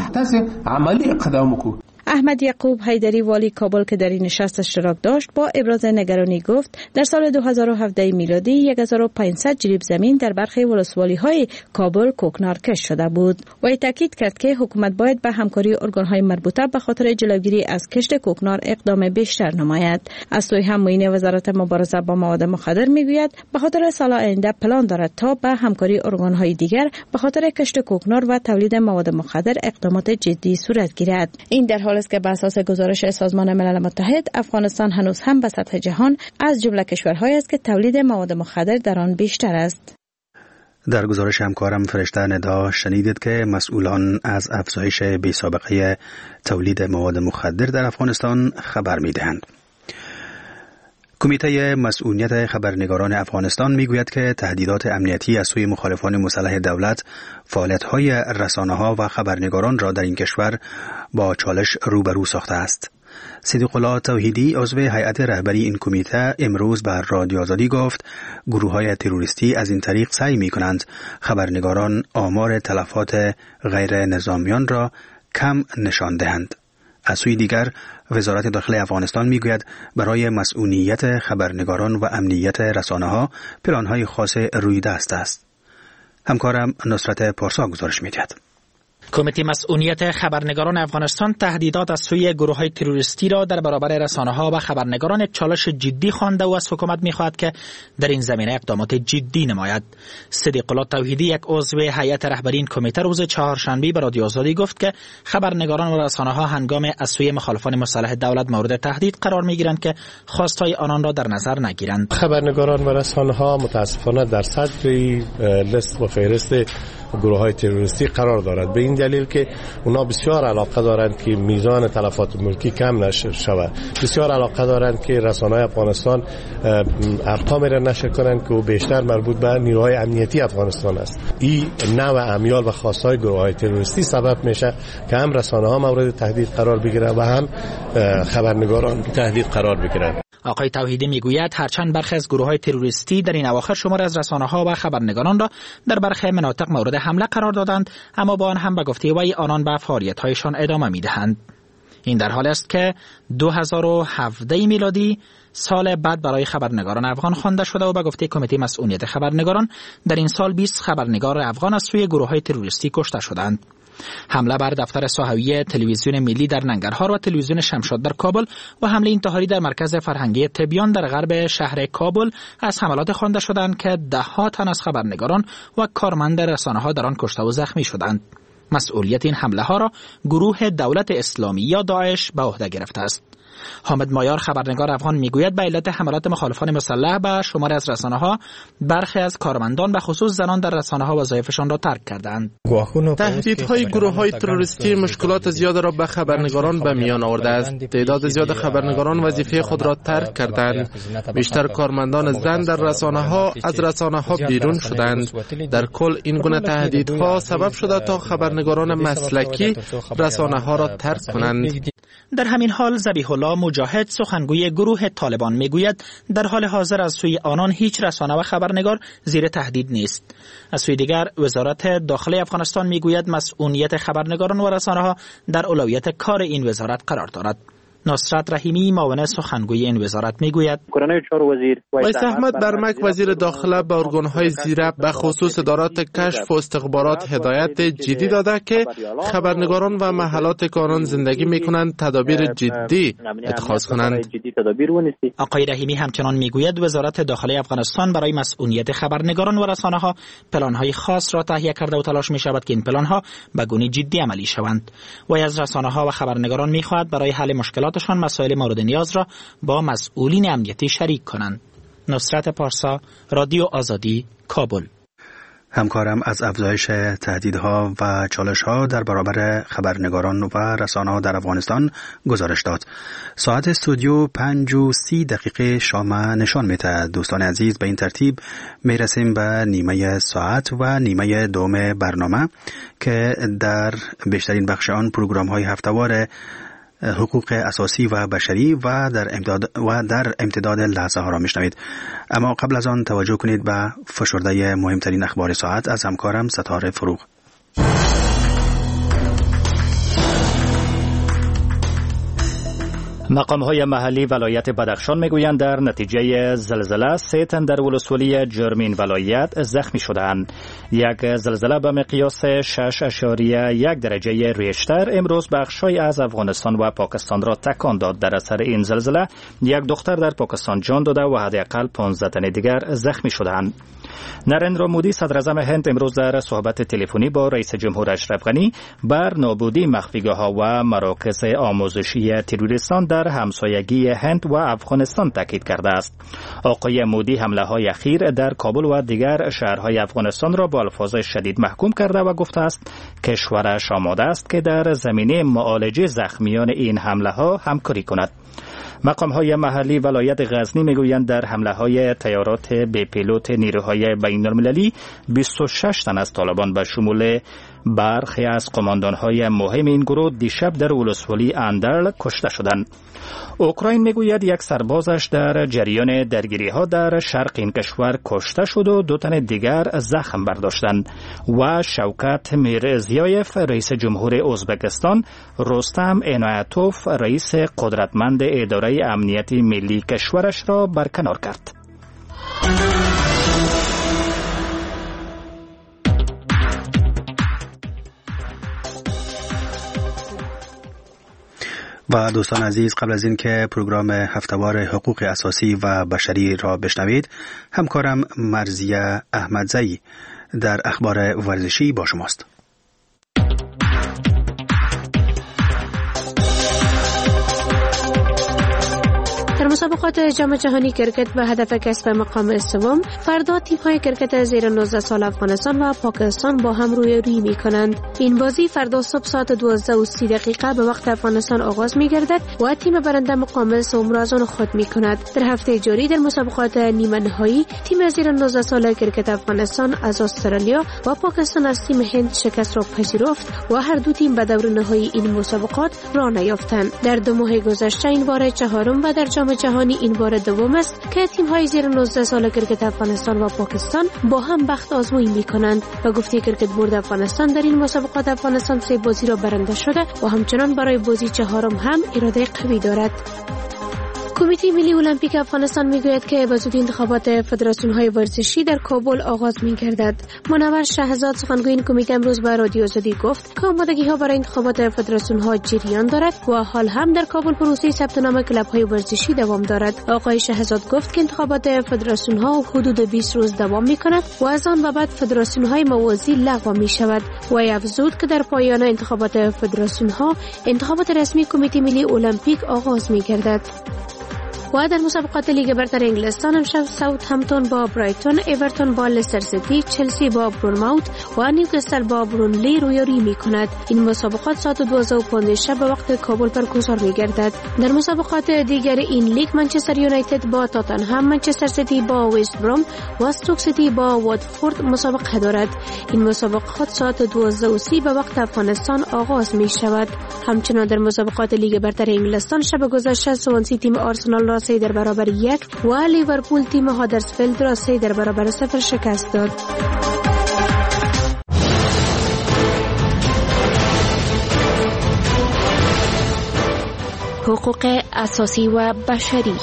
احمد یعقوب حیدری، والی کابل که در این نشست اشتراک داشت، با ابراز نگرانی گفت در سال 2017 میلادی 1500 جریب زمین در برخی ولسوالی‌های کابل کوکنار کشت شده بود. و تاکید کرد که حکومت باید به همکاری ارگان‌های مربوطه به خاطر جلوگیری از کشت کوکنار اقدام بیشتر نماید. از سوی هم معین وزارت مبارزه با مواد مخدر میگوید به خاطر سال آینده پلان دارد تا به همکاری ارگان‌های دیگر به خاطر کشت کوکنار و تولید مواد مخدر اقدامات جدی صورت گیرد. این در حالی است که بر اساس گزارش سازمان ملل متحد افغانستان هنوز هم به سطح جهان از جمله کشورهایی است که تولید مواد مخدر در آن بیشتر است. در گزارش همکارم فرشته ندا شنیدید که مسئولان از افزایش بی‌سابقه تولید مواد مخدر در افغانستان خبر می‌دهند. کمیته مسئولیت خبرنگاران افغانستان میگوید که تهدیدات امنیتی از سوی مخالفان مسلح دولت فعالیت‌های رسانه‌ها و خبرنگاران را در این کشور با چالش روبرو ساخته است. صدیق الله توحیدی عضو هیئت رهبری این کمیته امروز بر رادیو آزادی گفت گروه‌های تروریستی از این طریق سعی می‌کنند خبرنگاران آمار تلفات غیر نظامیان را کم نشان دهند. از سوی دیگر وزارت داخلی افغانستان میگوید برای مسئولیت خبرنگاران و امنیت رسانه‌ها پلان‌های خاص روی دست است. همکارم نصرت پارسا گزارش می‌دهد. کمیته مسئولیت خبرنگاران افغانستان تهدیدات از سوی گروه‌های تروریستی را در برابر رسانه‌ها و خبرنگاران چالش جدی خوانده و از حکومت می‌خواهد که در این زمینه اقدامات جدی نماید. صدیق الله توحیدی، یک عضو هیئت رهبری این کمیته، روز چهارشنبه به رادیو آزادی گفت که خبرنگاران و رسانه‌ها هنگام از سوی مخالفان مسلح دولت مورد تهدید قرار می‌گیرند که خواستهای آنان را در نظر نگیرند. خبرنگاران و رسانه‌ها متأسفانه در صدر لیست و فهرست گروه‌های تروریستی قرار دارد، به این دلیل که اونا بسیار علاقه دارند که میزان تلفات ملکی کم نشر شود. بسیار علاقه دارند که رسانه‌های افغانستان ارقامی را نشر کنند که بیشتر مربوط به نیروهای امنیتی افغانستان است. این نوع امیال و خواستهای گروه‌های تروریستی سبب میشه که هم رسانه‌ها مورد تهدید قرار بگیرند و هم خبرنگاران تهدید قرار بگیرند. آقای توحیدی میگوید هرچند برخی از گروه‌های تروریستی در این اواخر شمار از رسانه‌ها و خبرنگاران را در برخی مناطق مورد حمله قرار دادند، اما با آن هم به گفته وی آنان به فعالیت‌هایشان ادامه می‌دهند. این در حالی است که 2017 میلادی سال بعد برای خبرنگاران افغان خوانده شده و به گفته کمیته مسئولیت خبرنگاران در این سال 20 خبرنگار افغان از سوی گروه‌های تروریستی کشته شدند. حمله بر دفتر صحوی تلویزیون ملی در ننگرهار و تلویزیون شمشاد در کابل و حمله انتحاری در مرکز فرهنگی تبیان در غرب شهر کابل از حملات خوانده شدند که ده‌ها تن از خبرنگاران و کارمند رسانه‌ها در آن کشته و زخمی شدند. مسئولیت این حمله ها را گروه دولت اسلامی یا داعش به عهده گرفته است. حامد مایار، خبرنگار افغان، میگوید به علت حملات مخالفان مسلح به شمار از رسانه‌ها برخی از کارمندان به خصوص زنان در رسانه‌ها وظایفشان را ترک کردند. تهدیدهای گروه‌های تروریستی مشکلات زیاد را به خبرنگاران به میان آورده است. تعداد زیاد خبرنگاران وظیفه خود را ترک کردند. بیشتر کارمندان زن در رسانه‌ها از رسانه‌ها بیرون شدند. در کل این گونه تهدیدها سبب شده تا خبرنگاران مسلکی رسانه‌ها را ترک کنند. در همین حال ذبیح الله مجاهد، سخنگوی گروه طالبان، میگوید در حال حاضر از سوی آنان هیچ رسانه و خبرنگار زیر تهدید نیست. از سوی دیگر وزارت داخلی افغانستان میگوید مسئولیت خبرنگاران و رسانه‌ها در اولویت کار این وزارت قرار دارد. نصرت رحیمی معاون سخنگوی این وزارت میگوید ویس احمد برمک وزیر داخله به ارگان‌های زیره به خصوص ادارات کشف و استخبارات هدایت جدی داده که خبرنگاران و محلات که آنان زندگی میکنند تدابیر جدی اتخاذ کنند. آقای رحیمی همچنان میگوید وزارت داخله افغانستان برای مسئولیت خبرنگاران و رسانه‌ها پلان‌های خاص را تهیه کرده و تلاش می‌شود که این پلان‌ها به گونه جدی عملی شوند. و از رسانه‌ها و خبرنگاران می‌خواهد برای حل مشکلاتشان مسائل مورد نیاز را با مسئولین امنیتی شریک کنند. نصرت پارسا، رادیو آزادی، کابل. همکارم از افزایش تهدیدها و چالش‌ها در برابر خبرنگاران و رسانه‌ها در افغانستان گزارش داد. ساعت استودیو 5:30 شام نشان می‌دهد. دوستان عزیز، به این ترتیب میرسیم به نیمه ساعت و نیمه دوم برنامه که در بیشترین بخش آن پروگرام‌های هفته‌وار حقوق اساسی و بشری و در امتداد لحظه ها را میشنوید. اما قبل از آن توجه کنید به فشرده مهمترین اخبار ساعت از همکارم ستاره فروغ. مقام‌های محلی ولایت بدخشان میگویند در نتیجه زلزله 3 تن در ولسوالی جرمین ولایت زخمی شدند. یک زلزله به مقیاس 6.1 درجه ریشتر امروز بخش‌های از افغانستان و پاکستان را تکان داد. در اثر این زلزله یک دختر در پاکستان جان داده و حداقل 15 تن دیگر زخمی شدند. نریندرا مودی صدر اعظم هند امروز در صحبت تلفنی با رئیس جمهور اشرف غنی بر نابودی مخفیگاه‌ها و مراکز آموزشی تروریستان در همسایگی هند و افغانستان تاکید کرده است. آقای مودی حمله‌های اخیر در کابل و دیگر شهرهای افغانستان را با الفاظ شدید محکوم کرده و گفته است کشورش آماده است که در زمینه معالجه زخمیان این حمله‌ها همکاری کند. مقام‌های محلی ولایت غزنی میگویند در حمله‌های طیارات بی پیلوت نیروهای بین‌المللی 26 تن از طالبان به شمول برخی از قماندان‌های مهم این گروه دیشب در ولسوالی اندرل کشته شدند. اوکراین میگوید یک سربازش در جریان درگیری‌ها در شرق این کشور کشته شد و 2 تن دیگر زخم برداشتند. و شوکت میرزیایف رئیس جمهور ازبکستان، رستم عنایتوف رئیس قدرتمند اداره امنیت ملی کشورش را برکنار کرد. و دوستان عزیز، قبل از این که پروگرام هفته‌وار حقوق اساسی و بشری را بشنوید، همکارم مرزیه احمدزئی در اخبار ورزشی با شماست. در مسابقات جام جهانی کرکت به هدف کسب مقام سوم، فردا تیم‌های کرکت زیر 19 سال افغانستان و پاکستان با هم رویارویی می‌کنند. این بازی فردا صبح ساعت 12:30 به وقت افغانستان آغاز می‌گردد و تیم برنده مقام سوم را از آن خود می‌کند. در هفته جاری در مسابقات نیمه نهایی، تیم زیر 19 سال کرکت افغانستان از استرالیا و پاکستان از تیم هند شکست را پذیرفت و هر دو تیم به دور نهایی این مسابقات راه نیافتند. در 2 ماه گذشته این بار چهارم و در جام جهانی این بار دوم است که تیم‌های زیر 19 سال کرکت افغانستان و پاکستان با هم بخت آزمایی می‌کنند. و گفته کرکت بورد افغانستان در این مسابقات افغانستان 3 بازی را برنده شده و همچنان برای بازی چهارم هم اراده قوی دارد. کمیته ملی المپیک افغانستان میگوید که به زودی انتخابات فدراسیون‌های ورزشی در کابل آغاز می‌گردد. منور شهزاد سخنگوی این کمیته امروز به رادیو آزادی گفت که آمادگی‌ها برای انتخابات فدراسیون‌ها جریان دارد و حال هم در کابل پروسه ثبت نام کلب‌های ورزشی دوام دارد. آقای شهزاد گفت که انتخابات فدراسیون‌ها حدود 20 روز دوام می‌کند و از آن به بعد فدراسیون‌های موازی لغو می‌شود. و افزود که در پایان انتخابات فدراسیون‌ها انتخابات رسمی کمیته ملی المپیک آغاز می‌گردد. و در مسابقات لیگ برتر انگلستان امشب ساوثهمپتون با برایتون، اورتون با لستر سیتی، چلسی با برونموت و نیوکاسل با برونلی رویارویی می‌کند. این مسابقات ساعت 12:15 شب به وقت کابل برگزار می‌گردد. در مسابقات دیگر این لیگ منچستر یونایتد با تاتنهام، منچستر سیتی با وست بروم و استوک سیتی با واتفورد مسابقه دارد. این مسابقات ساعت 12:30 به وقت افغانستان آغاز می‌شود. همچنین در مسابقات لیگ برتر انگلستان شب گذشته سوانسی تیم آرسنال را 3 در برابر 1 و لیورپول تیم هادرسفیلد را 3 در برابر 0 شکست داد. حقوق اساسی و بشری.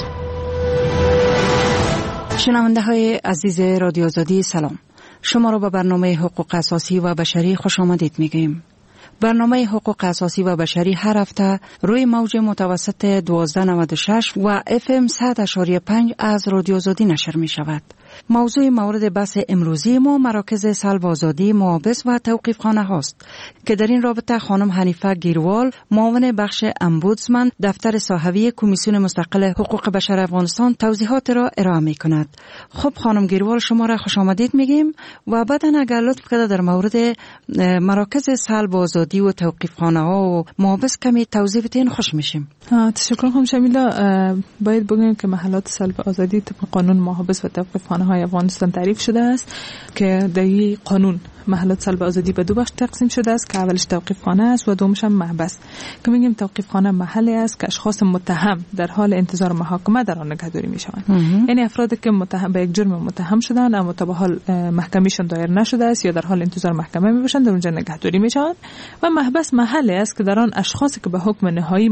شنونده های عزیز رادیو آزادی سلام. شما را به برنامه حقوق اساسی و بشری خوش آمدید میگیم. برنامه حقوق اساسی و بشری هر هفته روی موج متوسط 1296 و FM 100.5 از رادیو آزادی نشر می شود. موضوع مورد بحث امروزی ما مراکز سلب آزادی، محابس و توقیفخانه هاست که در این رابطه خانم حنیفه گیروال، معاون بخش امبودسمن دفتر صاحبی کمیسیون مستقل حقوق بشر افغانستان توضیحات را ارائه می کند. خب خانم گیروال، شما را خوش آمدید میگیم و بعدا اگر لطف کنید در مورد مراکز سلب آزادی و توقیفخانه ها و محابس کمی توضیح بدین خوش میشیم. تشکر خانم شمیلا. باید بگویم که محلات سلب آزادی طبق قانون محابس و توقیفخانه های افغانستان تعریف شده است که در این قانون محلات سلب آزادی به دو بخش تقسیم شده است که اولش توقیفخانه است و دومش هم محبس. که میگیم توقیفخانه محلی است که اشخاص متهم در حال انتظار محاکمه در آن نگهداری میشوند. یعنی افرادی که متهم به یک جرم متهم شدند اما تا به حال محکمهشان دایر نشده است یا در حال انتظار محکمه میباشند در اونجا نگهداری میشوند. و محبس محلی است که در آن اشخاصی که به حکم نهایی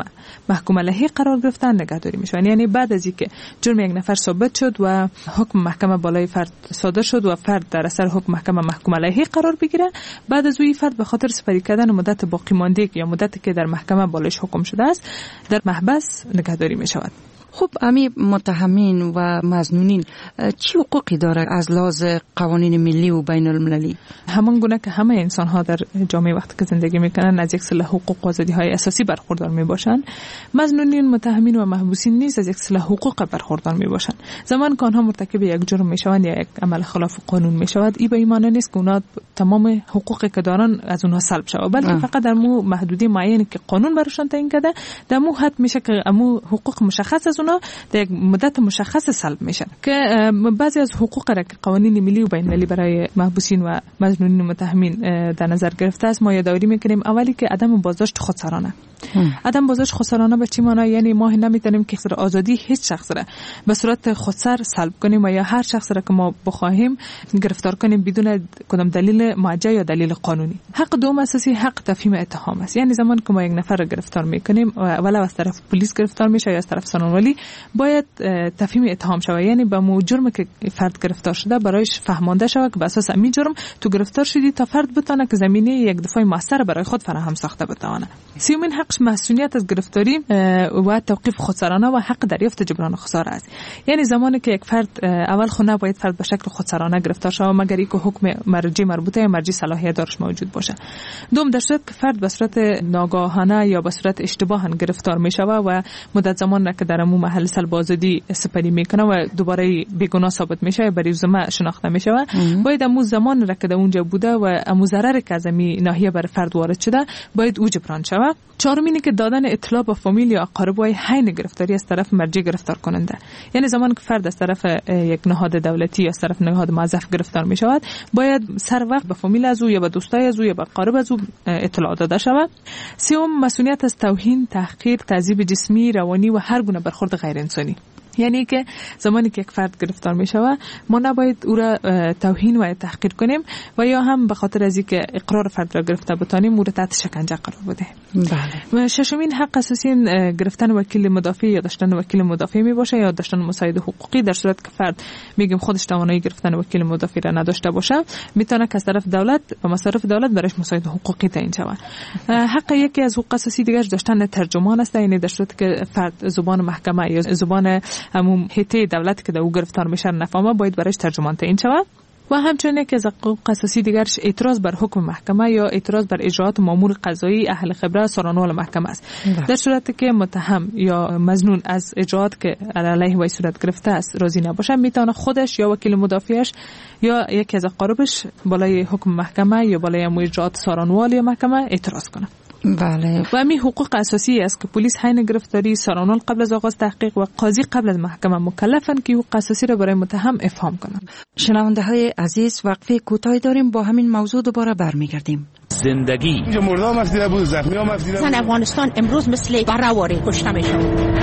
محکوم علیه قرار گرفتند نگهداری میشوند. یعنی بعد از اینکه جرم یک نفر ثابت شد و حکم محکمه بالای فرد صادر شد و فرد در اثر حکم محکمه محکوم علیه قرار بگیره، بعد از اوی فرد به خاطر سپری کردن مدت باقی مانده یا مدتی که در محکمه بالایش حکم شده است در محبس نگهداری می شود. خب امی متهمین و مظنونین چی حقوقی داره از لحاظ قوانین ملی و بین المللی؟ همان گونه که همه انسان ها در جامعه وقتی که زندگی میکنن از یک سلسله حقوق و آزادی های اساسی برخوردار میباشند، مظنونین، متهمین و محبوسین نیز از یک سلسله حقوق برخوردار میباشند. زمان که آنها مرتکب یک جرم میشوند یا یک عمل خلاف قانون میشود، این به این معنی نیست که اونا تمام حقوقی که دارن از اونها سلب شود، بلکه فقط در مو محدودی معینی که قانون براشون تعیین کرده در مو حد میشه که امو حقوق مشخص از اونا در یک مدت مشخص سلب میشن. که بعضی از حقوق را که قوانین ملی و بین المللی برای محبوسین و مظنونین و متهمین در نظر گرفته است ما یادآوری میکنیم. اولی که عدم بازداشت خودسرانه. عدم بازداشت خودسرانه به چی معنی؟ یعنی ما نمیتونیم که آزادی هیچ شخص را به صورت خودسر سلب کنیم و یا هر شخص را که ما بخواهیم گرفتار کنیم بدون کدام دلیل معجه یا دلیل قانونی. حق دوم اساسی حق تفهیم اتهام است. یعنی زمان که ما یک نفر را گرفتار میکنیم ولو از طرف پلیس گرفتار میشه یا از طرف سنانولی، باید تفهیم اتهام شود. یعنی به مو جرم که فرد گرفتار شده برایش فهمانده شود که به اساس همین جرم تو گرفتار شدی تا فرد بتونه که زمینه یک دفاع موثر برای خود فراهم ساخته بتونه. سومین حقش مسئولیت از گرفتاری و توقیف خودسرانه و حق دریافت جبران خسارت است. یعنی زمانی که یک فرد اول خونه باید فرد به شکل خودسرانه گرفتار شود مگر اینکه حکم مرجع مربوطه یا مرجع صلاحیت دارش موجود باشه. دوم در صورت که فرد به صورت ناگاهانه یا به صورت اشتباها گرفتار می شود و مدت زمان که در مو محل سلب آزادی سپری میکنه و دوباره بیگناه ثابت میشه برای زما شناخته میشه، باید امو زمان را که در اونجا بوده و امو ضرر که از می ناحیه بر فرد وارد شده باید او جبران شود. چهارم اینه که دادن اطلاع به فامیل یا اقارب و حین گرفتاری از طرف مرجع گرفتار کننده. یعنی زمان که فرد از طرف یک نهاد دولتی یا از طرف نهاد موظف گرفتار می شود باید سر وقت به فامیل از او یا به دوستای از او یا به اقارب از او اطلاع داده شود. سوم مسئولیت از توهین، تحقیر، تعذیب جسمی، روانی و هر گونه برخورد غیر انسانی. یعنی که زمانی که یک فرد گرفتار می شود ما نباید او را توهین و تحقیر کنیم و یا هم به خاطر از اینکه اقرار فرد را گرفته بتانیم او را تحت شکنجه قرار بده. بله. ششمین حق اساسی گرفتن وکیل مدافع یا داشتن وکیل مدافع می باشه یا داشتن مساعد حقوقی. در صورت که فرد میگیم خودش توانایی گرفتن وکیل مدافع را نداشته باشه میتونه که از طرف دولت و مصارف دولت برایش مساعد حقوقی تعیین شود. حق یکی از حقوق اساسی دیگر داشتن ترجمان است. یعنی در صورت که فرد زبان محکمه یا زبان همون هیئت دولتی که در او گرفتار میشه نفهمه باید برایش ترجمان تعیین شود. و همچنین که از حقوق اساسی دیگرش اعتراض بر حکم محکمه یا اعتراض بر اجراات مامور قضایی اهل خبره سرانوال محکمه است. در صورتی که متهم یا مظنون از اجراات که علیه وی صورت گرفته است راضی نباشه میتونه خودش یا وکیل مدافعش یا یکی از اقاربش بالای حکم محکمه یا بالای اجراات سرانوال یا محکمه اعتراض کنه. بله. و همین حقوق اساسی است که پلیس حین گرفتاری، سرانوال قبل از آغاز تحقیق و قاضی قبل از محکمه مکلفن که حقوق اساسی را برای متهم افهام کنند. شنونده های عزیز وقفه کوتاهی داریم، با همین موضوع دوباره برمیگردیم. زندگی اینجا مردم مفیده بود، زخمی ها مفیده بود. افغانستان امروز مثل برآوری کشته میشه.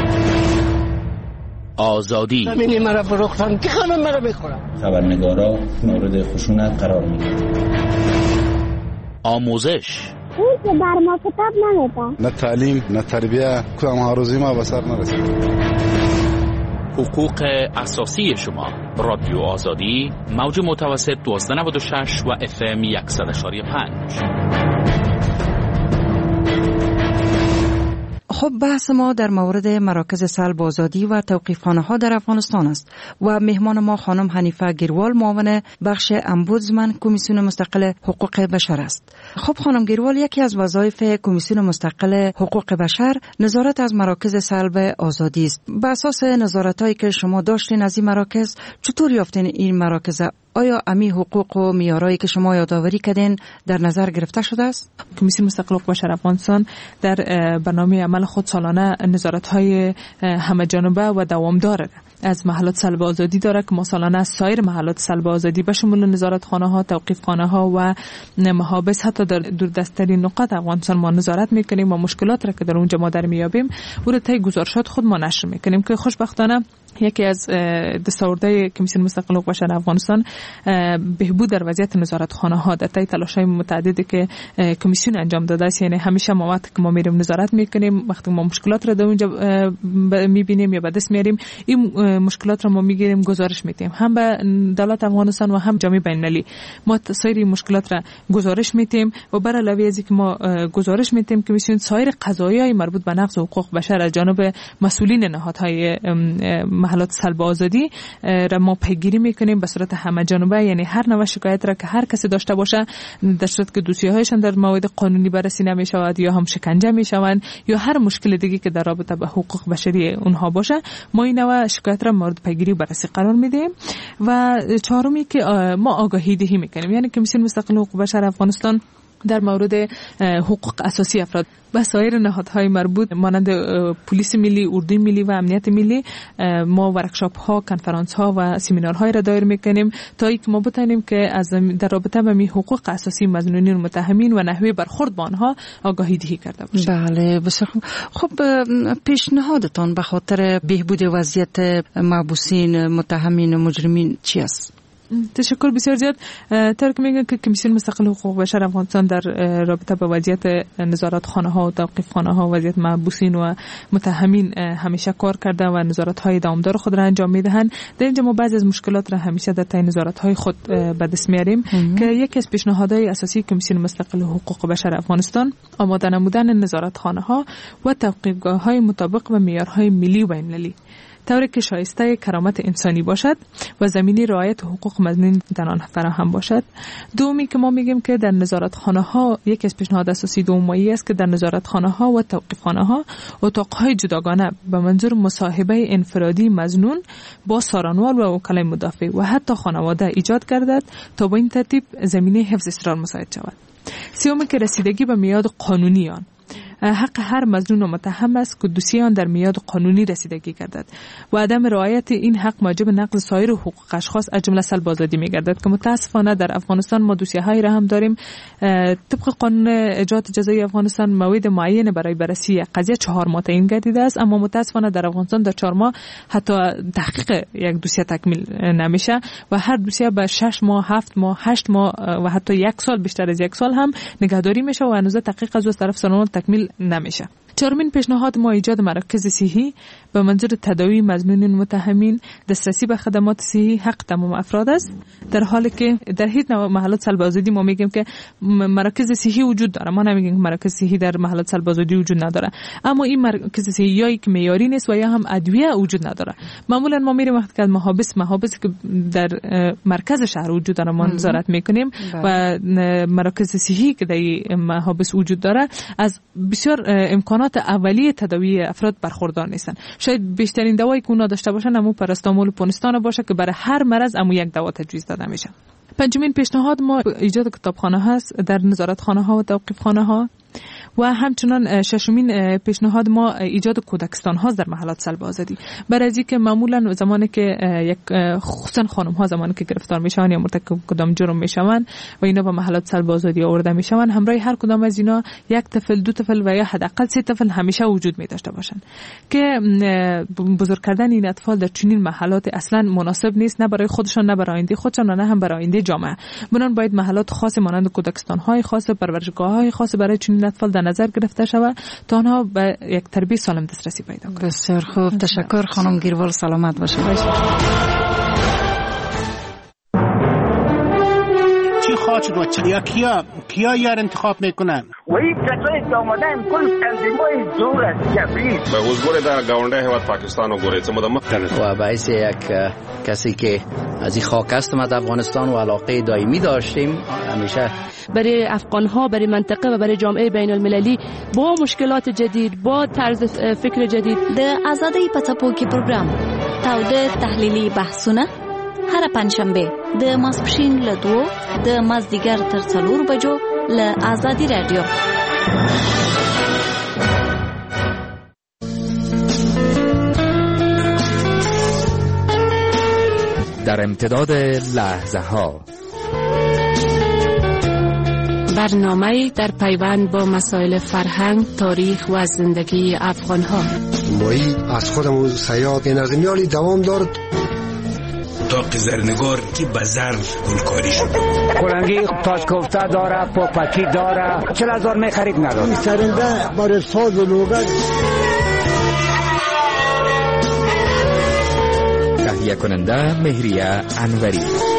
آزادی ببینی مرا فروختن که خانم مرا بخورم. خبرنگارا مورد خشونت قرار میگیرند. آموزش این که بر ما کتاب نمیده. نه تعلیم نه تربیه، کدام هاروزی ما به سر نرسید. حقوق اساسی شما. رادیو آزادی، موج متوسط 1296 و FM 100.5. خب بحث ما در مورد مراکز سلب آزادی و توقیفخانه ها در افغانستان است و مهمان ما خانم حنیفه گیروال، معاون بخش امبودسمن کمیسیون مستقل حقوق بشر است. خب خانم گیروال، یکی از وظایف کمیسیون مستقل حقوق بشر نظارت از مراکز سلب آزادی است. به اساس نظارتایی که شما داشتین از این مراکز، چطور یافتین این مراکز؟ آیا امی حقوق و معیارایی که شما یادآوری کردین در نظر گرفته شده است؟ کمیسیون مستقل حقوق بشر افغانستان در برنامه عمل خود سالانه نظارت‌های همه جانبه و دوامدار از محلات سلب آزادی داره که ما سالانه از سایر محلات سلب آزادی به شمول نظارتخانه‌ها، توقیفخانه‌ها و محابس حتی در دوردست‌ترین نقاط افغانستان ما نظارت می‌کنیم و مشکلات را که در اونجا ما در میابیم او را طی گزارشات خود ما نشر می‌کنیم که خوشبختانه یکی از دستاوردهای کمیسیون مستقل حقوق بشر افغانستان بهبود در وضعیت نظارتخانه‌ها در طی تلاش‌های متعددی که کمیسیون انجام داده است. یعنی همیشه ما وقتی که ما میریم نظارت می‌کنیم، وقتی ما مشکلات را در اونجا می‌بینیم یا به دست میاریم، این مشکلات را ما می‌گیریم گزارش میدیم هم به دولت افغانستان و هم جامعه بین‌المللی. ما سایر مشکلات را گزارش میدیم و بر علاوه از اینکه ما گزارش میدیم، کمیسیون سایر قضایای مربوط به نقض حقوق بشر از جانب مسئولین نهادهای محلات سلب آزادی را ما پیگیری میکنیم به صورت همه جانبه. یعنی هر نوع شکایت را که هر کسی داشته باشه، در صورت که دوسیه‌هایشان در موارد قانونی بررسی نمی‌شود یا هم شکنجه می‌شوند یا هر مشکل دیگه که در رابطه با حقوق بشری اونها باشه، ما این نوع شکایت را مورد پیگیری و بررسی قرار میدیم. و چهارمی که ما آگاهی دهی میکنیم، یعنی کمیسیون مستقل حقوق بشر افغانستان در مورد حقوق اساسی افراد و سایر نهادهای مربوط مانند پلیس ملی، اردوی ملی و امنیت ملی ما ورکشاپ ها، کنفرانس ها و سمینارهای را دایر میکنیم تا اینکه ما بتونیم که از در رابطه با حقوق اساسی مظنونین و متهمین و نحوه برخورد با آنها آگاهی دهی کرده باشیم. بله بسیار خوب. خب پیشنهادتان به خاطر بهبود وضعیت محبوسین، متهمین و مجرمین چی است؟ تشکر بسیار زیاد. طور که میگن که کمیسیون مستقل حقوق بشر افغانستان در رابطه با وضعیت نظارتخانه‌ها و توقیفخانه‌ها، وضعیت محبوسین و متهمین همیشه کار کرده و نظارت‌های دوامدار خود را انجام میدهند. در اینجا ما بعضی از مشکلات را همیشه در طی نظارت‌های خود به دست میاریم که یکی از پیشنهادهای اساسی کمیسیون مستقل حقوق بشر افغانستان آماده نمودن نظارتخانه‌ها و توقیفگاه‌های مطابق با معیارهای ملی و بین‌المللی، طوری که شایسته کرامت انسانی باشد و زمینی رعایت حقوق مظنونین در آن فراهم باشد. دومی که ما میگیم که در نظارتخانه‌ها یکی از پیشنهاد اساسی دومی است که در نظارتخانه‌ها و توقیفخانه‌ها اتاق‌های جداگانه به منظور مصاحبه انفرادی مظنون با سارانوال و وکلای مدافع و حتی خانواده ایجاد گردد تا با این ترتیب زمینه حفظ اسرار مساعد شود. سومی که رسیدگی به میعاد قانونی آن حق هر مظنون و متهم است که دوسیه آن در میعاد قانونی رسیدگی گردد و عدم رعایت این حق موجب نقض سایر حقوق اشخاص از جمله سلب آزادی می‌گردد که متاسفانه در افغانستان ما دوسیه‌هایی را هم داریم طبق قانون اجرات جزایی افغانستان موعد معین برای بررسی قضیه 4 ماه تعیین گردیده است، اما متاسفانه در افغانستان در 4 ماه حتی تحقیق یک دوسیه تکمیل نمیشه و هر دوسیه به 6 ماه، 7 ماه، 8 ماه و حتی 1 سال، بیشتر از 1 سال هم نگهداری میشه و هنوز تحقیق از طرف سازمان تکمیل نمیشه. چهارمین پیشنهاد ما ایجاد مراکز صحی به منظور تداوی مظنونین متهمین، دسترسی به خدمات صحی حق تمام افراد است، در حالی که در هیچ نوع محلات سلب آزادی ما میگیم که مراکز صحی وجود داره، ما نمیگیم مراکز صحی در محلات سلب آزادی وجود نداره، اما این مراکز صحی یا یک معیاری نیست و یا هم ادویه وجود نداره. معمولا ما میریم وقتی که محابس که در مرکز شهر وجود داره ما نظارت میکنیم و مراکز صحی که در محابس وجود داره از بسیار امکانات اولیه تداوی افراد برخوردار نیستن. شاید بیشترین دوایی که اونا داشته باشن همون پاراستامول و پونستان باشه که برای هر مرض همون یک دوا تجویز داده میشه. پنجمین پیشنهاد ما ایجاد کتابخانه هست در نظارتخانه ها و توقیفخانه ها و همچنان ششمین پیشنهاد ما ایجاد کودکستان ها در محلات سلب آزادی، برای از اینکه معمولا زمانی که خصوصا خانم ها زمانی که گرفتار میشن یا مرتکب کدام جرم میشن و اینا به محلات سلب آزادی آورده میشن، همراه هر کدام از اینا یک طفل، دو طفل و یا حداقل 3 طفل همیشه وجود می داشته باشن که بزرگ کردن این اطفال در چنین محلات اصلا مناسب نیست، نه برای خودشان، نه برای آینده خودشان، نه هم برای آینده جامعه. بنابراین باید محلات خاص مانند کودکستان های خاص، پرورشگاه های خاص برای چنین اطفال در نظر گرفته شود تا آنها به یک تربیت سالم دسترسی پیدا کنند. بسیار خوب، تشکر خانم گیروال، سلامت باشید. چی خواهد شد یا کیا یار انتخاب میکنن و این کسایی که آمدن کل تنظیمای دور از جبری به حضور در گاونده هیواد پاکستان و گریزم و باعث یک کسی که از این خاک است ما در افغانستان و علاقه دائمی داشتیم همیشه برای افغان‌ها، برای منطقه و برای جامعه بین المللی با مشکلات جدید، با طرز فکر جدید د آزادۍ په څپو کې پروګرام تاوده تحلیلي بحثونه هر پنځشنبه د ماسپښین له 2 د مازدیګر تر 4 بجو له آزادي رادیو. در امتداد لحظه ها برنامه در پیوند با مسائل فرهنگ، تاریخ و زندگی افغان‌ها. مایی از خودم سیاد نظمیالی دوام دارد. داغ زرنگار که به ظرف گلکاری شد، کلنگی تاج کوفته داره، پاپکی داره، 40,000 میخرید نداره. سرنده برای ساز و لوگن. تهیه کننده مهریه انوری.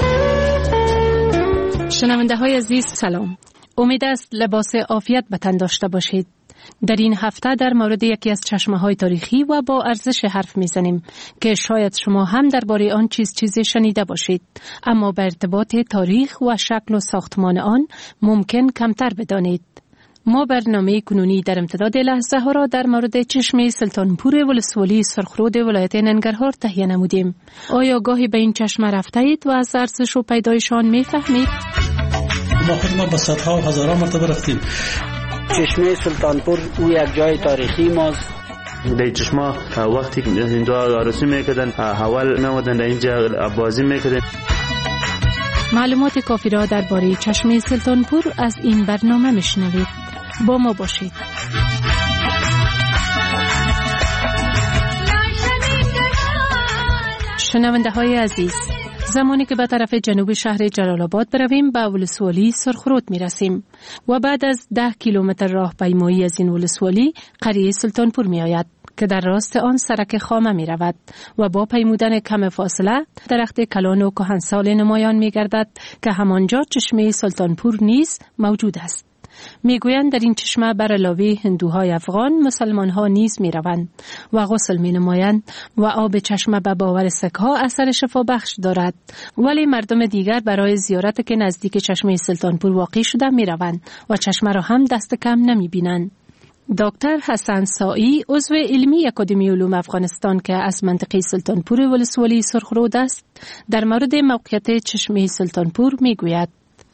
شنونده های عزیز سلام، امید است لباس عافیت به تن داشته باشید. در این هفته در مورد یکی از چشمه‌های تاریخی و با ارزش حرف می‌زنیم که شاید شما هم درباره آن چیزی شنیده باشید، اما به ارتباط تاریخ و شکل و ساختمان آن ممکن کمتر بدانید. ما برنامه کنونی در امتداد لحظه ها را در مورد چشمه سلطانپور ولسوالی سرخرود ولایت ننگرهار تهیه نمودیم. آیا گاهی به این چشمه رفته اید و از ارزش و پیدایش آن می‌فهمید؟ ما خودمان به صدها و هزاران مرتبه رفتیم. چشمه سلطانپور او یک جای تاریخی ماست. در چشمه وقتی هندو عروسی میکردن حوال میمودن در اینجا بازی میکردن. معلومات کافی را درباره چشمه سلطانپور از این برنامه میشنوید. با ما باشید. شنونده های عزیز، زمانی که به طرف جنوب شهر جلال آباد برویم به ولسوالی سرخرود می رسیم و بعد از 10 کیلومتر راه پیمایی از این ولسوالی قریه سلطانپور می آید که در راست آن سرک خامه می رود و با پیمودن کم فاصله درخت کلان و کهنسال نمایان می گردد که همانجا چشمه سلطانپور نیز موجود است. میگویند در این چشمه بر علاوه هندوهای افغان مسلمانها نیز میروند و غسل مینمایند و آب چشمه به باور سک‌ها اثر شفا بخش دارد، ولی مردم دیگر برای زیارت که نزدیک چشمه سلطانپور واقع شده میروند و چشمه را هم دست کم نمیبینند. دکتر حسن سائی، عضو علمی اکادمی علوم افغانستان که از منطقه سلطانپور ولسوالی سرخرود است، در مورد موقعیت چشمه سلطانپور میگوید: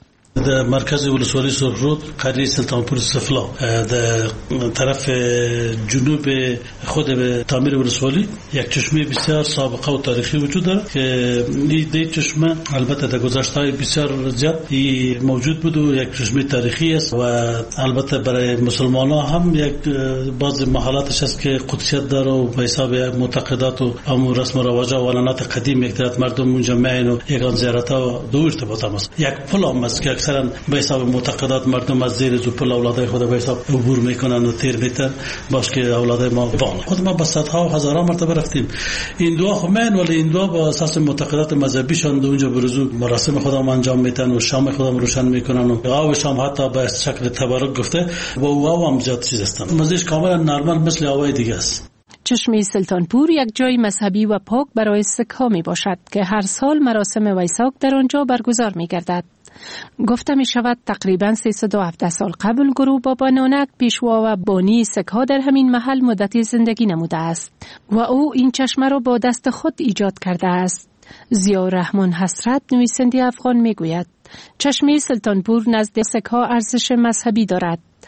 در مرکز ولسوالی سرخرود قریه سلطانپور سفلا در طرف جنوب خود به تعمیر ولسوالی یک چشمه بسیار سابقه و تاریخی وجود دارد که این چشمه البته در گذشته بسیار زیاد موجود بود و یک چشمه تاریخی است و البته برای مسلمان ها هم یک بعض محلاتش است که قدسیت داره و به حساب معتقدات و امور رسم و رواج و عنعنات قدیم یک طرف مردم اونجا میان و یگان زیارت ها دو ارتباط هم است. یک پل هم است که اکثرا به حساب معتقدات مردم از زیر زو پل اولادای خود به حساب عبور میکنن و تیر میتن باش که اولادای ما بان. خود ما با صدها و هزاران مرتبه رفتیم. این دعا خمین ولی این دعا با اساس معتقدات مذهبیشان اونجا برزو مراسم خودم انجام میتن و شام خودم روشن میکنن و آب شام حتی به شکل تبرک گفته و او هم زیاد چیز هستن. مزهش کاملا نرمال مثل آوای دیگه است. چشمه سلطانپور یک جای مذهبی و پاک برای سک‌ها می باشد که هر سال مراسم ویساک در آنجا برگزار می گردد. گفته می شود تقریباً 317 سال قبل گروه بابا نانک پیشوا و بانی سک‌ها در همین محل مدتی زندگی نموده است و او این چشمه را با دست خود ایجاد کرده است. ضیاءالرحمن حسرت، نویسنده افغان، می گوید چشمه سلطانپور نزد سک‌ها ارزش مذهبی دارد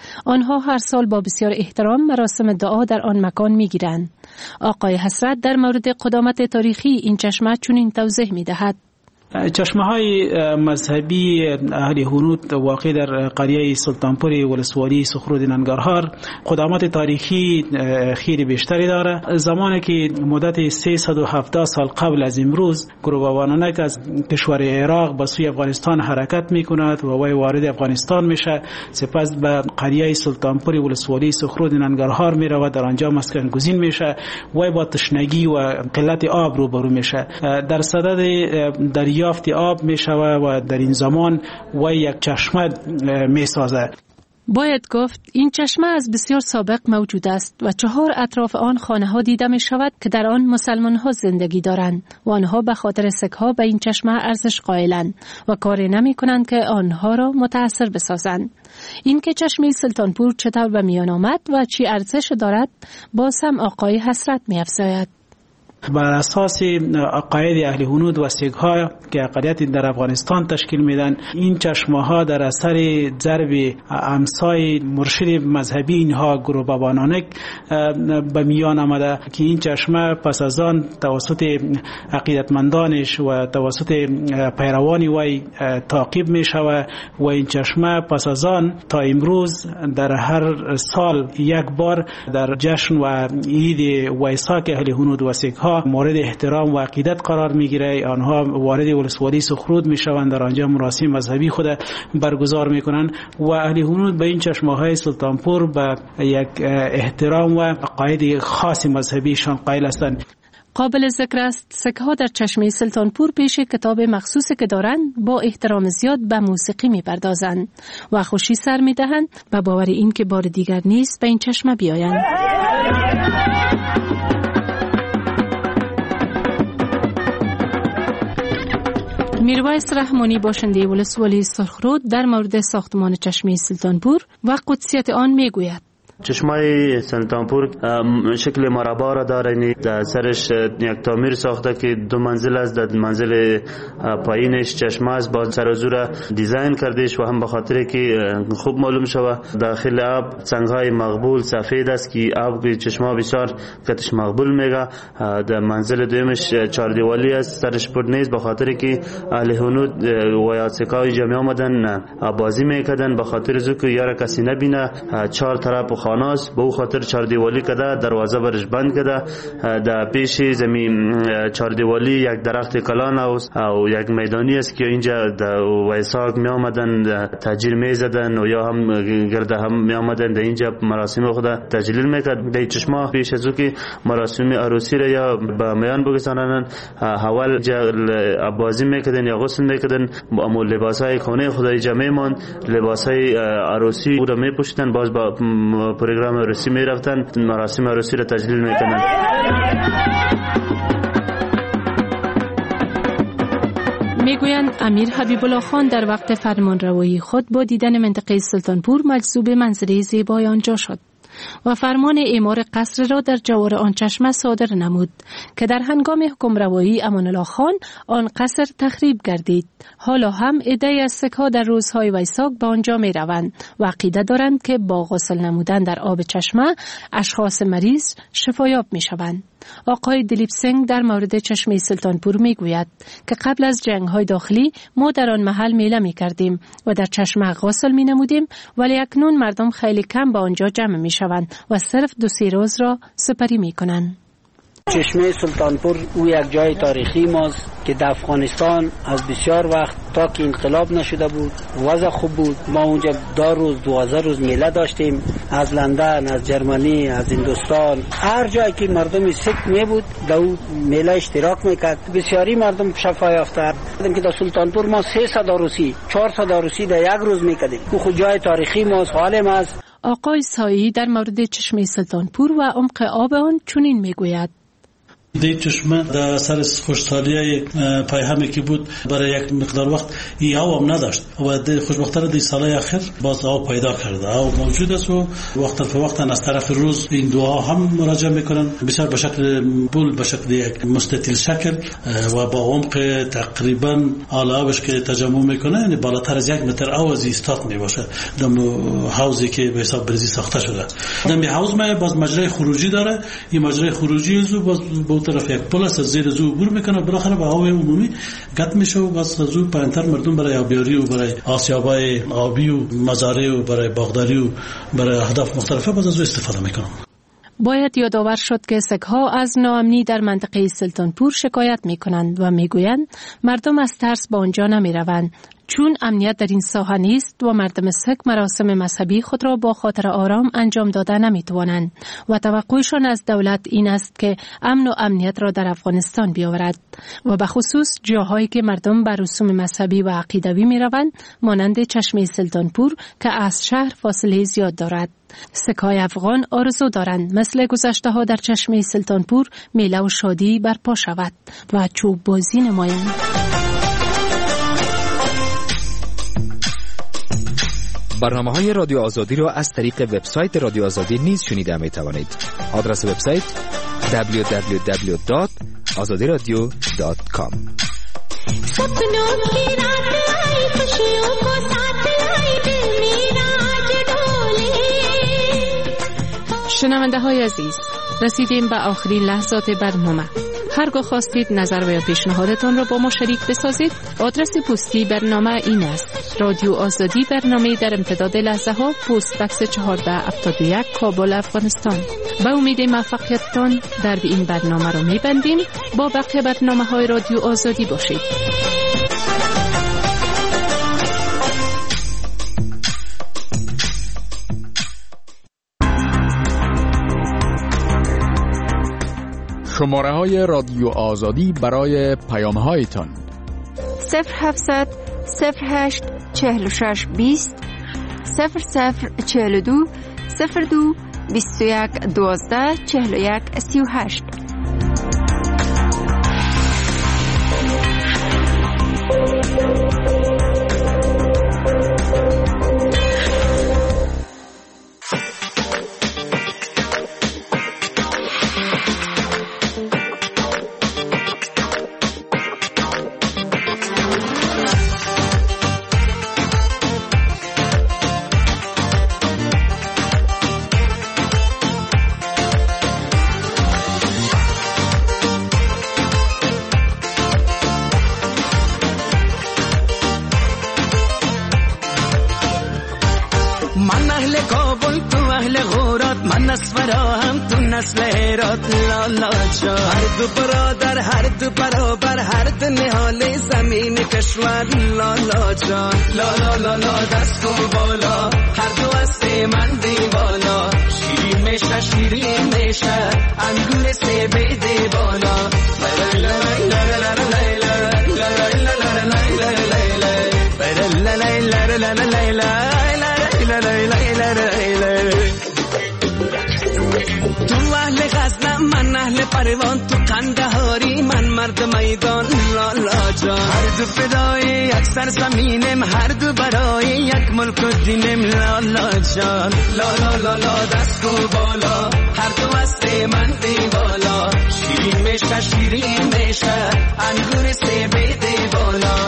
آنها هر سال با بسیار احترام مراسم دعا در آن مکان میگیرند. آقای حسرت در مورد قدامت تاریخی این چشمه چنین توضیح میدهد. چشمه های مذهبی اهل هنود واقع در قریه سلطانپور ولسوالی سخرود ننگرهار قدامت تاریخی خیلی بیشتری داره. زمانی که مدت 370 سال قبل از امروز گروه بابانانک از کشور عراق به سوی افغانستان حرکت میکند و وی وارد افغانستان میشه، سپس به قریه سلطانپور ولسوالی سخرود ننگرهار میرود، در آنجا مسکن گزین میشه، وی با تشنگی و قلت آب روبرو میشه. در صدد دریافت آب می شود و در این زمان و یک چشمه می سازه. باید گفت این چشمه از بسیار سابق موجود است و 4 اطراف آن خانه ها دیده می شود که در آن مسلمان ها زندگی دارند و آنها به خاطر سکه ها به این چشمه ارزش قائلند و کاری نمی کنند که آنها را متاثر بسازند. این که چشمه سلطانپور چطور به میان آمد و چی ارزش دارد باز هم آقای حسرت می افزاید. بر اساس عقاید اهل هنود و سیک ها که اقلیت در افغانستان تشکیل میدن، این چشمه ها در اثر ضرب امسای مرشد مذهبی اینها گروه بابانانک به میان آمده که این چشمه پس از آن توسط عقیدتمندانش و توسط پیروانی وی تعقیب می شود و این چشمه پس از آن تا امروز در هر سال یک بار در جشن و عید ویساک اهل هنود و سیک ها مورد احترام و عقیدت قرار میگیره. آنها وارد ولسوالی سخرود میشوند، در آنجا مراسم مذهبی خود برگزار میکنند و اهل هنود به این چشمه های سلطانپور به یک احترام و عقاید خاص مذهبیشان قائل هستند. قابل ذکر است سکه ها در چشمه سلطانپور پیش کتاب مخصوصی که دارند با احترام زیاد به موسیقی میپردازند و خوشی سر میدهند و باور این که بار دیگر نیست به این چشمه بیایند. میرویس رحمانی باشنده ولسوالی سرخرود در مورد ساختمان چشمه سلطانپور و قدسیت آن میگوید. چشمه سلطانپور شکل مربع را داره، در سرش یک تعمیر ساخته که 2 منزل است، در منزل پایینش چشمه است، با سر و زور دیزاین کردهش و هم به خاطر که خوب معلوم شود داخل آب سنگ‌های مقبول سفید است که آب چشمه بسیار کتش مقبول میگه. در منزل دومش 4 دیوالی است، سرش پر نیست، به خاطر که اهل هنود و یا سکای جمعی آمدن بازی میکردن، به خاطر زو که یار کسی نبینه 4 طرف خاناست، به او خاطر 4 دیوالی کده، دروازه برش بند کده. در پیش زمین 4 دیوالی یک درخت کلان است و یک میدانی است که اینجا در ویساک می آمدن تاجیر می زدن و یا هم گرده هم می آمدن در اینجا مراسم خود تجلیل میکرد. در چشمه پیش از او که مراسم عروسی را یا به میان بگذارن، اول بازی میکردن یا غسل میکردن، اما لباسای خانه خود اینجا میماند، لباسای عروسی او را میپوشیدن، باز با پروگرام عروسی می رفتن، مراسم عروسی را تجلیل می کنن. میگویند امیر حبیب الله خان در وقت فرمانروایی خود با دیدن منطقه سلطانپور مجذوب منظره زیبای آنجا شد و فرمان اعمار قصر را در جوار آن چشمه صادر نمود که در هنگام حکمروایی امان الله خان آن قصر تخریب گردید. حالا هم عده‌ای از سک‌ها در روزهای ویساک به آنجا می روند و عقیده دارند که با غسل نمودن در آب چشمه اشخاص مریض شفایاب می شوند. آقای دلیپ سنگ در مورد چشمه سلطانپور می گوید که قبل از جنگ‌های داخلی ما در آن محل میله می کردیم و در چشمه غسل می نمودیم، ولی اکنون مردم خیلی کم به آنجا جمع می شوند و صرف 2-3 روز را سپری می کنند. چشمه سلطانپور او یک جای تاریخی ماست که در افغانستان از بسیار وقت تا که انقلاب نشده بود وضع خوب بود. ما اونجا 10 روز 12 روز میله داشتیم، از لندن، از جرمنی، از هندوستان، هر جایی که مردم سکت می بود در اون میله اشتراک میکرد. بسیاری مردم شفا یافته. دیدم که در سلطانپور ما 300 عروسی 400 عروسی در یک روز میکردیم. او خود جای تاریخی ماست، حال ماست. آقای سایی در مورد چشمه سلطانپور و عمق آب آن چنین میگوید. دی چشمه در سر خوشحالی پیهمی که بود برای یک مقدار وقت ای هم نداشت و خوشبختانه دی سال اخیر باز آب پیدا کرده و موجود است و وقت به وقت از طرف روز این دعا هم مراجعه میکنن بسیار به شکل بول به شکل یک مستطیل شکل و با عمق تقریبا آبش که تجمع میکنه یعنی بالاتر از 1 متر آوازی استاد میباشه دم حوضی که به حساب برزی ساخته شده. دم حوض ما باز مجرای خروجی داره. این مجرای خروجی زو باز به طرف یک پل است زیر زو عبور میکنه بالاخره به هوای عمومی قطع میشه و باز زو پایینتر مردم برای آبیاری و برای آسیابای آبی و مزارع و برای باغداری و برای اهداف مختلفه باز زو استفاده میکنن. باید یادآور شد که سگ‌ها از ناامنی در منطقه سلطانپور شکایت می‌کنند و می‌گویند مردم از ترس به آنجا نمی‌روند چون امنیت در این ساحه نیست و مردم سگ مراسم مذهبی خود را با خاطر آرام انجام داده نمی‌توانند و توقعشان از دولت این است که امن و امنیت را در افغانستان بیاورد و به خصوص جاهایی که مردم بر رسوم مذهبی و عقیدوی می‌روند مانند چشمه سلطانپور که از شهر فاصله زیاد دارد. سگ‌های افغان آرزو دارند مثل گذشته‌ها در چشمه سلطانپور میله و شادی برپا شود و چوب بازی نمایند. برنامه‌های رادیو آزادی را از طریق وبسایت رادیو آزادی نیز شنیده می‌توانید. آدرس وبسایت www.azadiradio.com. شنونده های عزیز، رسیدیم به آخرین لحظات برنامه. هرگاه خواستید نظر و یا پیشنهادتان را با ما شریک بسازید، آدرس پستی برنامه این است: رادیو آزادی، برنامه در امتداد لحظه ها، پست بکس 1471 کابل، افغانستان. به امید موفقیتتان در این برنامه را می‌بندیم. با بقیه برنامه‌های رادیو آزادی باشید. شماره های رادیو آزادی برای پیام هایتان 0700 08 46 20 0042 02 21 12 41 38. هر دو برادر، هر دو برابر، هر دو نهال زمین کشور. لالا جان، لالا لالا دست کن بالا، هر دو از من دیوالا. شیرین میشه، شیرین میشه، انگور سیب دیوالا. تو اهل غزنم، من اهل پروان، تو قندهاری، من مرد میدان. لالا جان، هر دو فدای یک سرزمینم، هر دو برای یک ملک و دینم. لالا جان، لالا لالا دست کو بالا، هر دو از من دیوالا. شیرین میشه، شیرین میشه، انگور سیب دیوالا.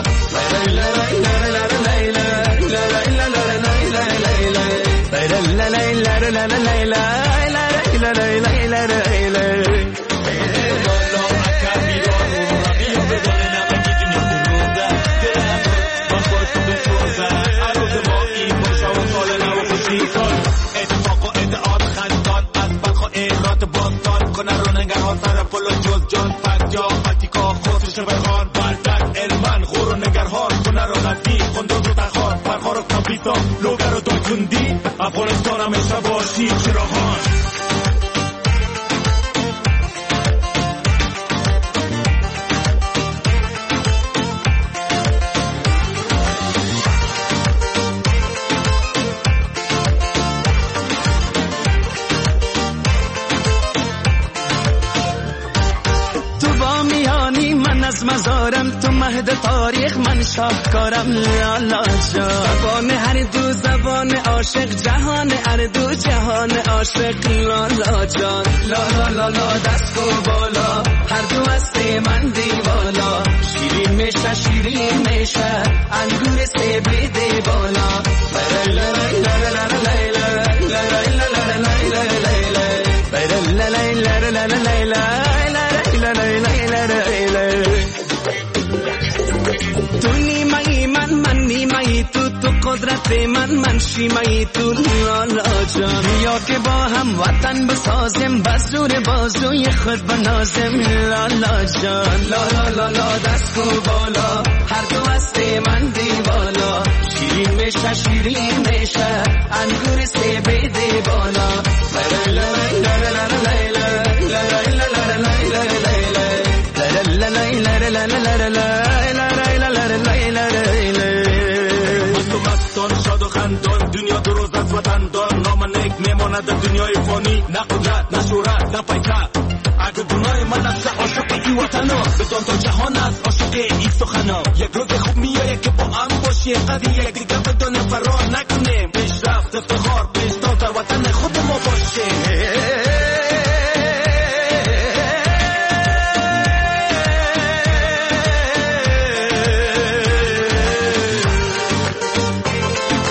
افغانستان همیشه باشی چراغان. مزارم تو مهد تاریخ من شاهکارم لالا جان زبان هر دو زبان عاشق جهان اردو جهان عاشق لالا جان لالا لالا دست و بالا هر دو هست من دیوالا شیرین میشه شیرین میشه انگور سیب دی بالا تو نیمه‌ای من نیمه‌ای تو قدرت من شیمه‌ای تو لالا جان یا که با هم وطن بسازیم بزور بازوی خود بنازیم لالا جان لالا لالا دست و بالا هر دو هست من دیوالا شیرین میشه شیرین میشه انگور سیب دی بالا دنیا دو روز از وطن دار نام نیک میماند در دنیای فانی نه قدرت نه شهرت نه پیسه اگه گناه من است عاشق ای وطنا بدان تا جهان است عاشق ای سخنا یک روز خوب میآید که با هم باشیم قضیه یک دیگه بدون فرار نکنیم پیشرفت افتخار پیشتاز در وطن خود ما باشیم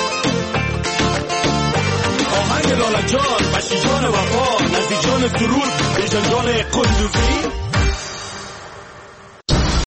سرور